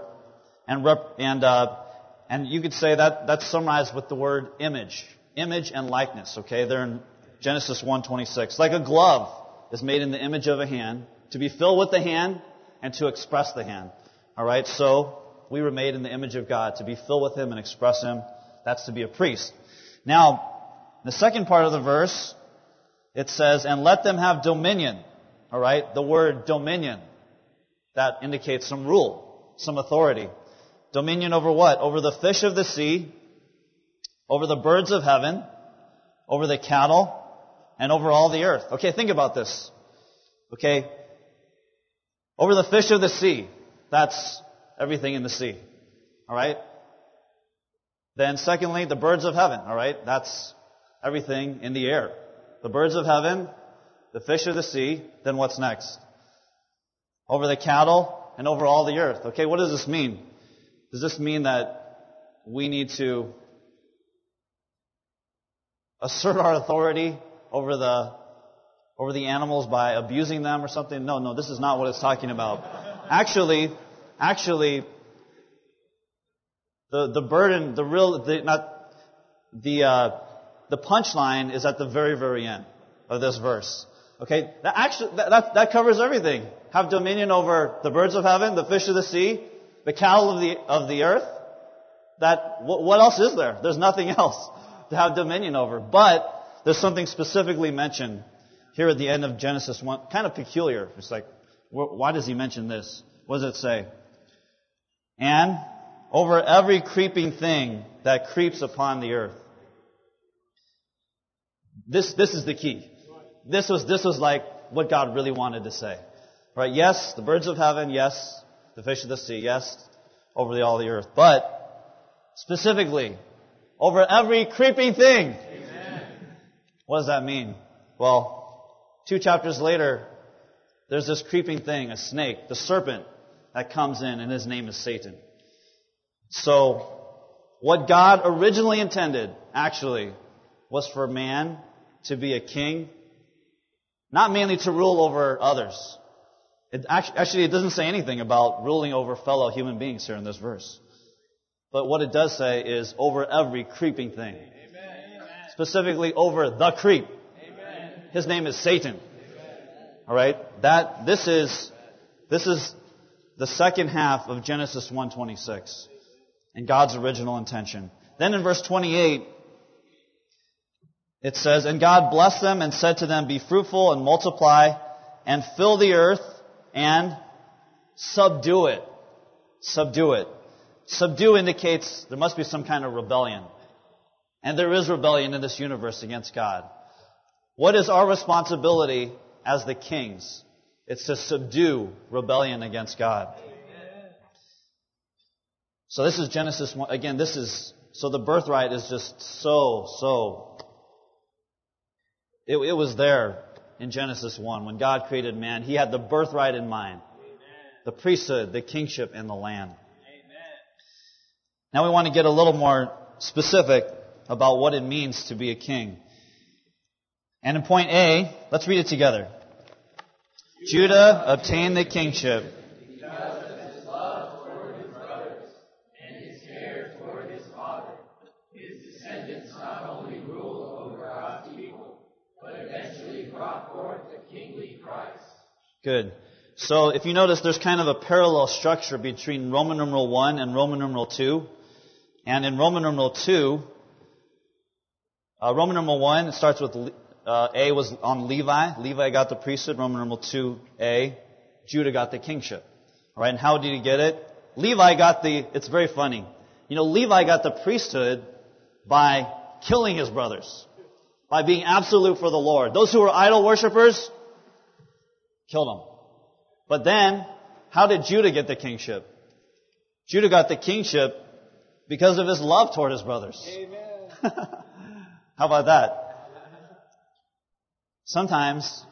And you could say that's summarized with the word image. Image and likeness, okay? They're in Genesis 1:26. Like a glove is made in the image of a hand, to be filled with the hand and to express the hand. All right? So we were made in the image of God, to be filled with Him and express Him. That's to be a priest. Now, the second part of the verse, it says, and let them have dominion. All right? The word dominion, that indicates some rule, some authority. Dominion over what? Over the fish of the sea, over the birds of heaven, over the cattle, and over all the earth. Okay, think about this. Okay, over the fish of the sea, that's everything in the sea. All right? Then secondly, the birds of heaven. All right? That's everything in the air. The birds of heaven, the fish of the sea, then what's next? Over the cattle and over all the earth. Okay, what does this mean? Does this mean that we need to assert our authority over the animals by abusing them or something? No, this is not what it's talking about. Actually, the burden, the punchline is at the very, very end of this verse. Okay, that covers everything. Have dominion over the birds of heaven, the fish of the sea, the cattle of the earth. what else is there? There's nothing else to have dominion over. But there's something specifically mentioned here at the end of Genesis 1, kind of peculiar. It's like, why does he mention this? What does it say? And over every creeping thing that creeps upon the earth. This is the key. This was like what God really wanted to say. Right? Yes, the birds of heaven. Yes, the fish of the sea. Yes, over all the earth. But specifically, over every creeping thing. Amen. What does that mean? Well, 2 chapters later, there's this creeping thing, a snake, the serpent that comes in, and his name is Satan. So, what God originally intended, actually, was for man to be a king, not mainly to rule over others. It doesn't say anything about ruling over fellow human beings here in this verse. But what it does say is over every creeping thing. Amen. Specifically over the creep. Amen. His name is Satan. Amen. All right? This is the second half of Genesis 1:26 and God's original intention. Then in verse 28, it says, "And God blessed them and said to them, 'Be fruitful and multiply and fill the earth and subdue it.'" Subdue it. Subdue indicates there must be some kind of rebellion. And there is rebellion in this universe against God. What is our responsibility as the kings? It's to subdue rebellion against God. So this is Genesis 1. Again, so the birthright is just so. It was there in Genesis 1. When God created man, He had the birthright in mind. The priesthood, the kingship, and the land. Now we want to get a little more specific about what it means to be a king. And in point A, let's read it together. Judah obtained the kingship because of his love toward his brothers and his care toward his father. His descendants not only ruled over God's people, but eventually brought forth the kingly Christ. Good. So if you notice, there's kind of a parallel structure between Roman numeral 1 and Roman numeral 2. And in Roman numeral 2, Roman numeral 1, it starts with A was on Levi. Levi got the priesthood. Roman numeral 2A, Judah got the kingship. All right, and how did he get it? Levi got it's very funny. Levi got the priesthood by killing his brothers, by being absolute for the Lord. Those who were idol worshippers, killed them. But then, how did Judah get the kingship? Judah got the kingship because of his love toward his brothers. Amen. How about that? Sometimes,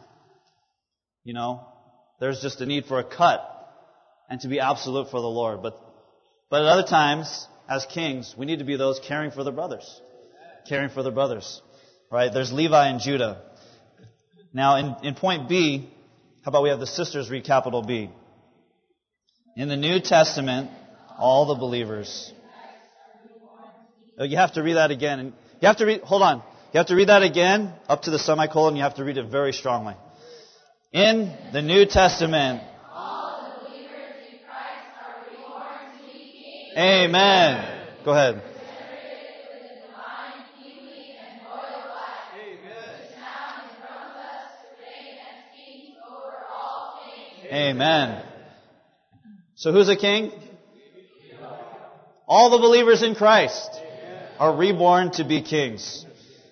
there's just a need for a cut and to be absolute for the Lord. But at other times, as kings, we need to be those caring for the brothers. Caring for the brothers. Right? There's Levi and Judah. Now, in point B, how about we have the sisters read capital B? In the New Testament, all the believers. You have to read that again. Hold on. You have to read that again up to the semicolon. You have to read it very strongly. In the New Testament, all the believers in Christ are reborn to be kings. Amen. Go ahead. Generated with the divine, kingly, and royal life. Amen. Which now enthrones us to reign as kings over all things. Amen. So who's a king? All the believers in Christ are reborn to be kings.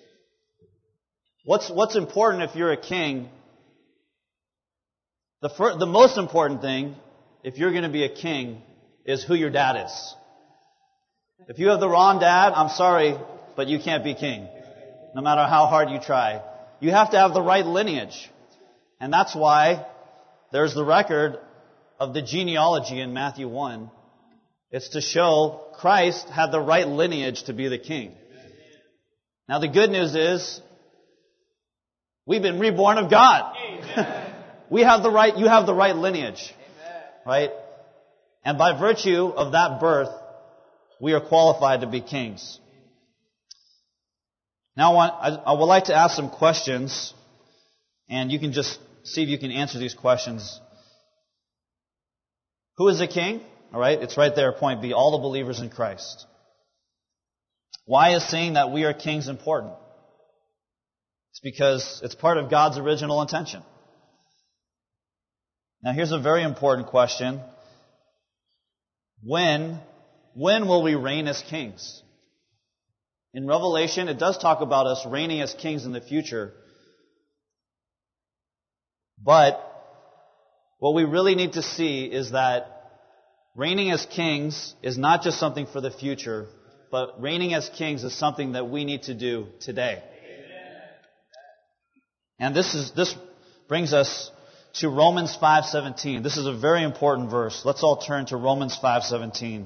What's important if you're a king? The most important thing, if you're going to be a king, is who your dad is. If you have the wrong dad, I'm sorry, but you can't be king. No matter how hard you try. You have to have the right lineage. And that's why there's the record of the genealogy in Matthew 1. It's to show Christ had the right lineage to be the king. Now the good news is, we've been reborn of God. You have the right lineage. Right? And by virtue of that birth, we are qualified to be kings. Now I would like to ask some questions, and you can just see if you can answer these questions. Who is a king? All right, it's right there, point B, all the believers in Christ. Why is saying that we are kings important? It's because it's part of God's original intention. Now here's a very important question. When will we reign as kings? In Revelation, it does talk about us reigning as kings in the future. But what we really need to see is that reigning as kings is not just something for the future, but reigning as kings is something that we need to do today. And this brings us to Romans 5:17. This is a very important verse. Let's all turn to Romans 5:17.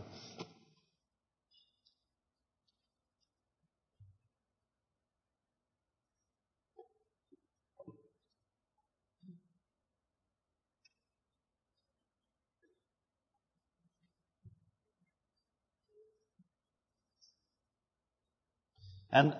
And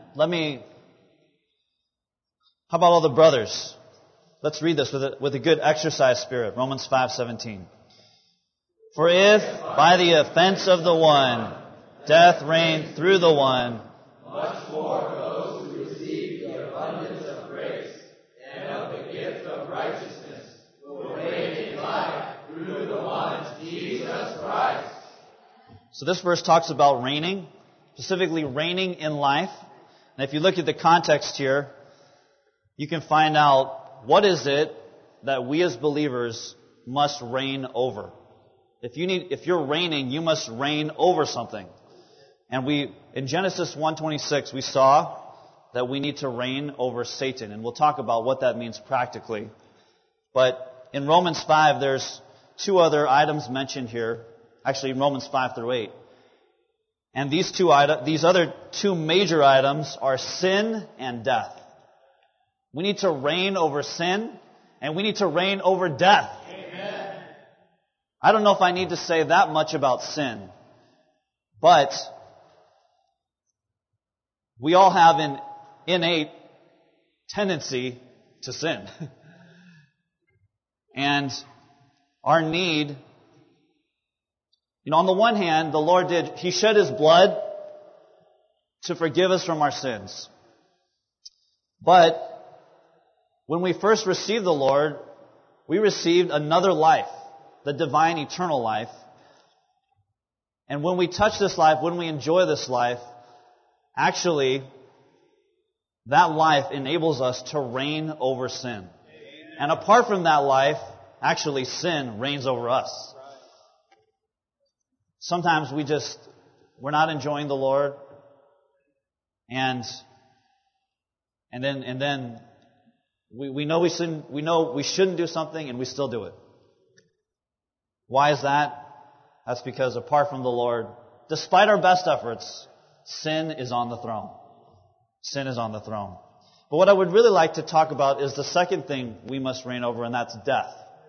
how about all the brothers? Let's read this with a good exercise spirit. Romans 5:17. For if by the offense of the one, death reigned through the one, much more those who receive the abundance of grace and of the gift of righteousness will reign in life through the one, Jesus Christ. So this verse talks about reigning, specifically reigning in life. And if you look at the context here, you can find out what is it that we as believers must reign over. If you're reigning, you must reign over something. And in Genesis 1:26, we saw that we need to reign over Satan. And we'll talk about what that means practically. But in Romans 5, there's two other items mentioned here. Actually, in Romans 5 through 8. And these other two major items are sin and death. We need to reign over sin, and we need to reign over death. Amen. I don't know if I need to say that much about sin, but we all have an innate tendency to sin. And our need, on the one hand, the Lord He shed His blood to forgive us from our sins. But when we first received the Lord, we received another life, the divine eternal life. And when we touch this life, when we enjoy this life, actually, that life enables us to reign over sin. Amen. And apart from that life, actually sin reigns over us. Sometimes we're not enjoying the Lord, and then we know we shouldn't do something, and we still do it. Why is that? That's because apart from the Lord, despite our best efforts, sin is on the throne. Sin is on the throne. But what I would really like to talk about is the second thing we must reign over, and that's death.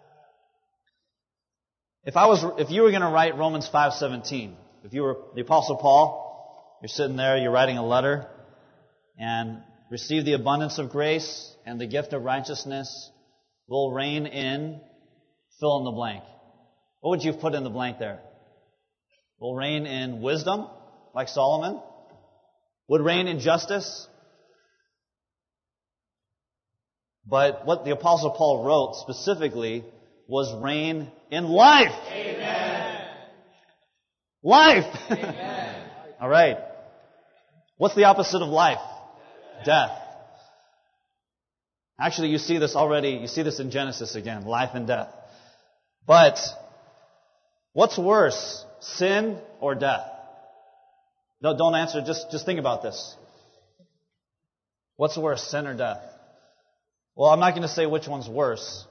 If you were going to write Romans 5:17, if you were the Apostle Paul, you're sitting there, you're writing a letter, and receive the abundance of grace and the gift of righteousness will reign in, fill in the blank. What would you have put in the blank there? Will reign in wisdom, like Solomon? Would reign in justice? But what the Apostle Paul wrote specifically was reign in life. Amen. Life! Amen. All right. What's the opposite of life? Death. Actually, you see this already. You see this in Genesis again, life and death. But what's worse, sin or death? No, don't answer. Just think about this. What's worse, sin or death? Well, I'm not going to say which one's worse.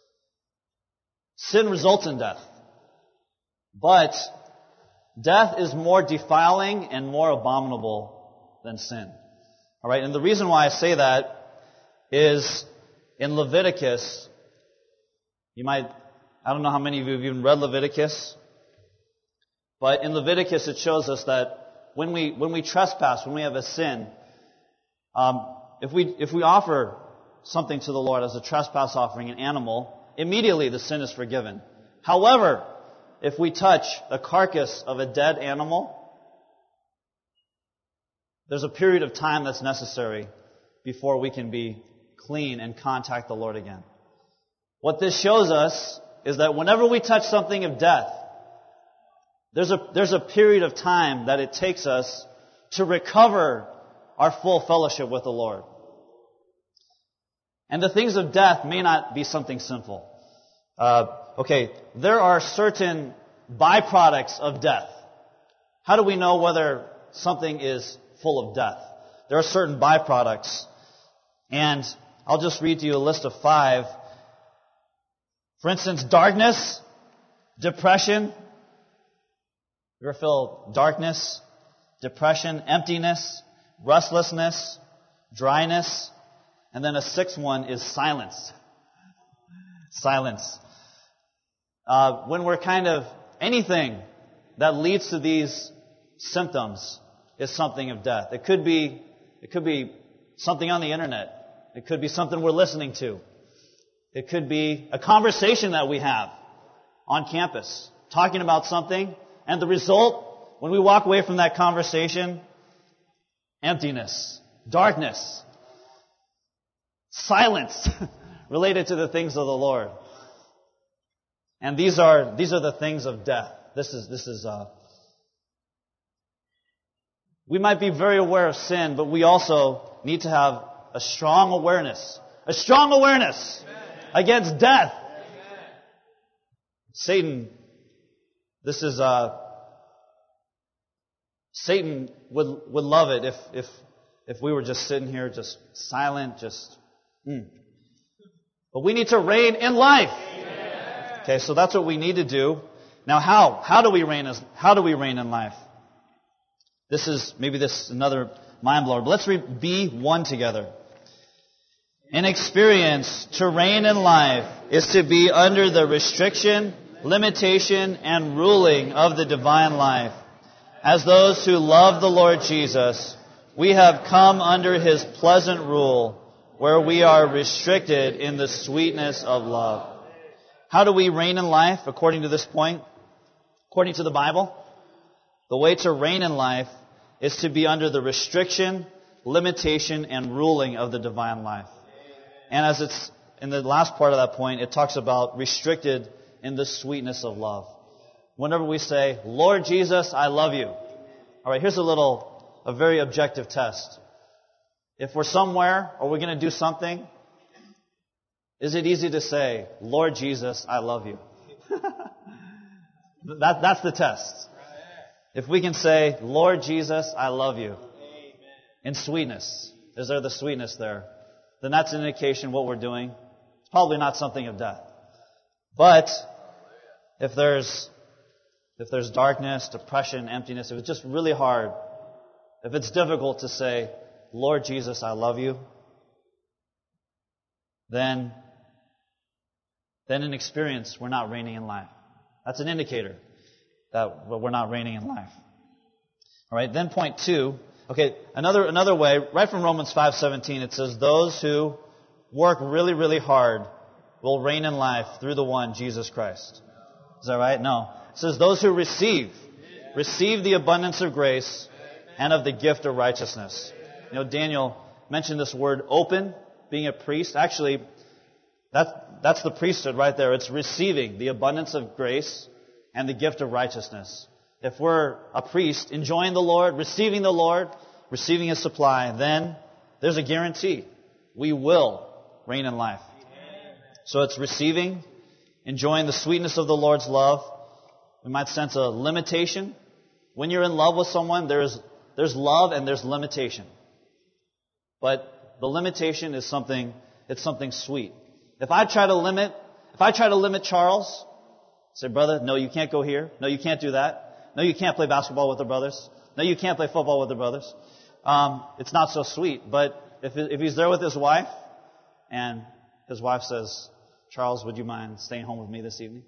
Sin results in death. But death is more defiling and more abominable than sin. All right, and the reason why I say that is in Leviticus, I don't know how many of you have even read Leviticus, but in Leviticus it shows us that when we trespass, when we have a sin, if we offer something to the Lord as a trespass offering, an animal, immediately the sin is forgiven. However, if we touch a carcass of a dead animal, there's a period of time that's necessary before we can be clean and contact the Lord again. What this shows us is that whenever we touch something of death, there's a period of time that it takes us to recover our full fellowship with the Lord. And the things of death may not be something sinful. There are certain byproducts of death. How do we know whether something is full of death? There are certain byproducts. And I'll just read to you a list of 5. For instance, darkness, depression. You ever feel darkness, depression, emptiness, restlessness, dryness, and then a 6th one is silence. Silence. When we're anything that leads to these symptoms is something of death. It could be something on the internet. It could be something we're listening to. It could be a conversation that we have on campus, talking about something, and the result, when we walk away from that conversation, emptiness, darkness, silence related to the things of the Lord. And these are the things of death. We might be very aware of sin, but we also need to have a strong awareness against death. Satan would love it if we were just sitting here, just silent, But we need to reign in life. Okay, so that's what we need to do. Now, how do we reign in life? This is another mind blower. But let's read B1 together. An experience to reign in life is to be under the restriction, limitation, and ruling of the divine life. As those who love the Lord Jesus, we have come under His pleasant rule, where we are restricted in the sweetness of love. How do we reign in life according to this point? According to the Bible, the way to reign in life is to be under the restriction, limitation, and ruling of the divine life. And as it's in the last part of that point, it talks about restricted in the sweetness of love. Whenever we say, Lord Jesus, I love you. All right, here's a very objective test. If we're somewhere or we're going to do something, is it easy to say, Lord Jesus, I love you? That's the test. If we can say, Lord Jesus, I love you, in sweetness, is there the sweetness there? Then that's an indication what we're doing. It's probably not something of death. But if there's darkness, depression, emptiness, if it's just really hard, if it's difficult to say, Lord Jesus, I love you, then in experience, we're not reigning in life. That's an indicator that we're not reigning in life. All right, then point 2. Okay, another way, right from Romans 5:17, it says, those who work really, really hard will reign in life through the one, Jesus Christ. Is that right? No. It says, those who receive the abundance of grace and of the gift of righteousness. Daniel mentioned this word open, being a priest. Actually, that's the priesthood right there. It's receiving the abundance of grace and the gift of righteousness. If we're a priest, enjoying the Lord, receiving His supply, then there's a guarantee. We will reign in life. So it's receiving, enjoying the sweetness of the Lord's love. We might sense a limitation. When you're in love with someone, there's love and there's limitation. But the limitation is something sweet. If I try to limit Charles, say, brother, no, you can't go here. No, you can't do that. No, you can't play basketball with the brothers. No, you can't play football with the brothers. It's not so sweet. But if he's there with his wife, and his wife says, Charles, would you mind staying home with me this evening?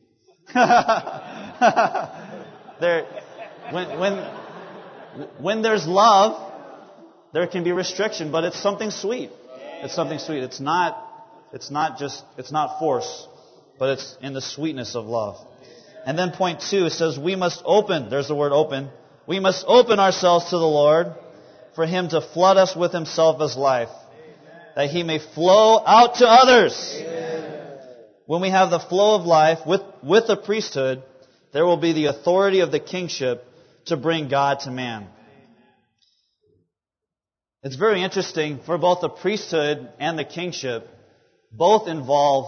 When there's love, there can be restriction, but it's something sweet. It's something sweet. It's not force, but it's in the sweetness of love. And then point 2, it says we must open, there's the word open, we must open ourselves to the Lord for Him to flood us with Himself as life, that He may flow out to others. When we have the flow of life with the priesthood, there will be the authority of the kingship to bring God to man. It's very interesting for both the priesthood and the kingship. Both involve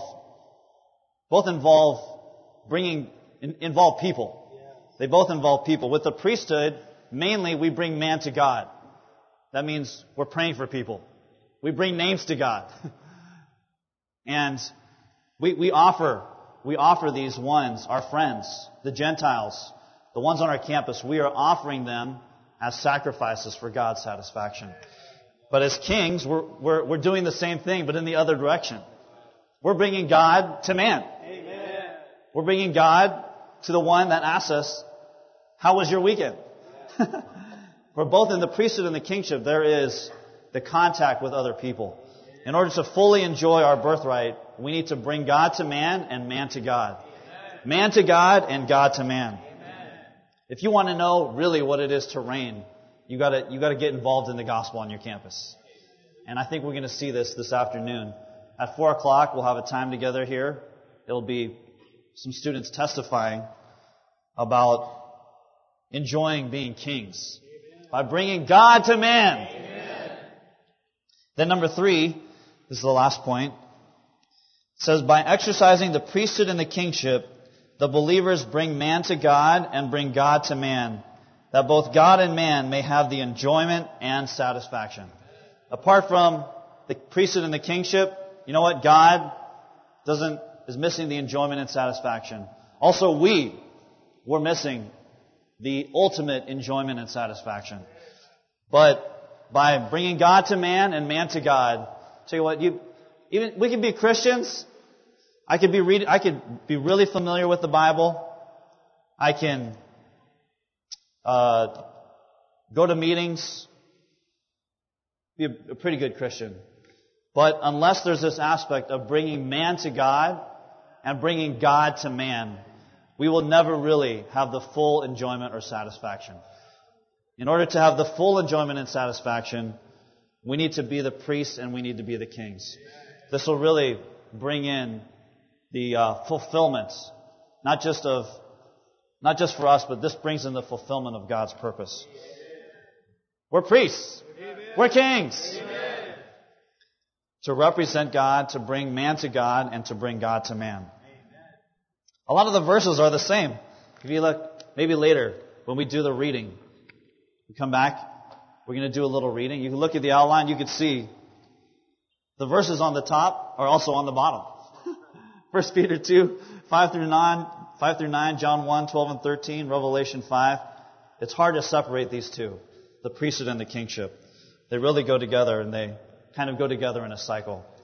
people. They both involve people. With the priesthood, mainly we bring man to God. That means we're praying for people. We bring names to God. And we offer these ones, our friends, the Gentiles, the ones on our campus, we are offering them as sacrifices for God's satisfaction. But as kings, we're doing the same thing, but in the other direction. We're bringing God to man. Amen. We're bringing God to the one that asks us, how was your weekend? For both in the priesthood and the kingship, there is the contact with other people. In order to fully enjoy our birthright, we need to bring God to man and man to God. Man to God and God to man. If you want to know really what it is to reign, you got to get involved in the gospel on your campus. And I think we're going to see this afternoon. At 4 o'clock, we'll have a time together here. It'll be some students testifying about enjoying being kings by bringing God to man. Amen. Then number 3, this is the last point. It says, by exercising the priesthood and the kingship, the believers bring man to God and bring God to man, that both God and man may have the enjoyment and satisfaction. Apart from the priesthood and the kingship, you know what? God is missing the enjoyment and satisfaction. Also, we're missing the ultimate enjoyment and satisfaction. But by bringing God to man and man to God, tell you what, we can be Christians. I could be really familiar with the Bible. I can go to meetings, be a pretty good Christian. But unless there's this aspect of bringing man to God and bringing God to man, we will never really have the full enjoyment or satisfaction. In order to have the full enjoyment and satisfaction, we need to be the priests and we need to be the kings. This will really bring in the fulfillment, not just for us, but this brings in the fulfillment of God's purpose. We're priests. We're kings. To represent God, to bring man to God, and to bring God to man. A lot of the verses are the same. If you look, maybe later, when we do the reading, we come back, we're going to do a little reading. You can look at the outline, you can see the verses on the top are also on the bottom. 1 Peter 2, 5 through 9, John 1, 12 and 13, Revelation 5. It's hard to separate these two, the priesthood and the kingship. They really go together, and they kind of go together in a cycle.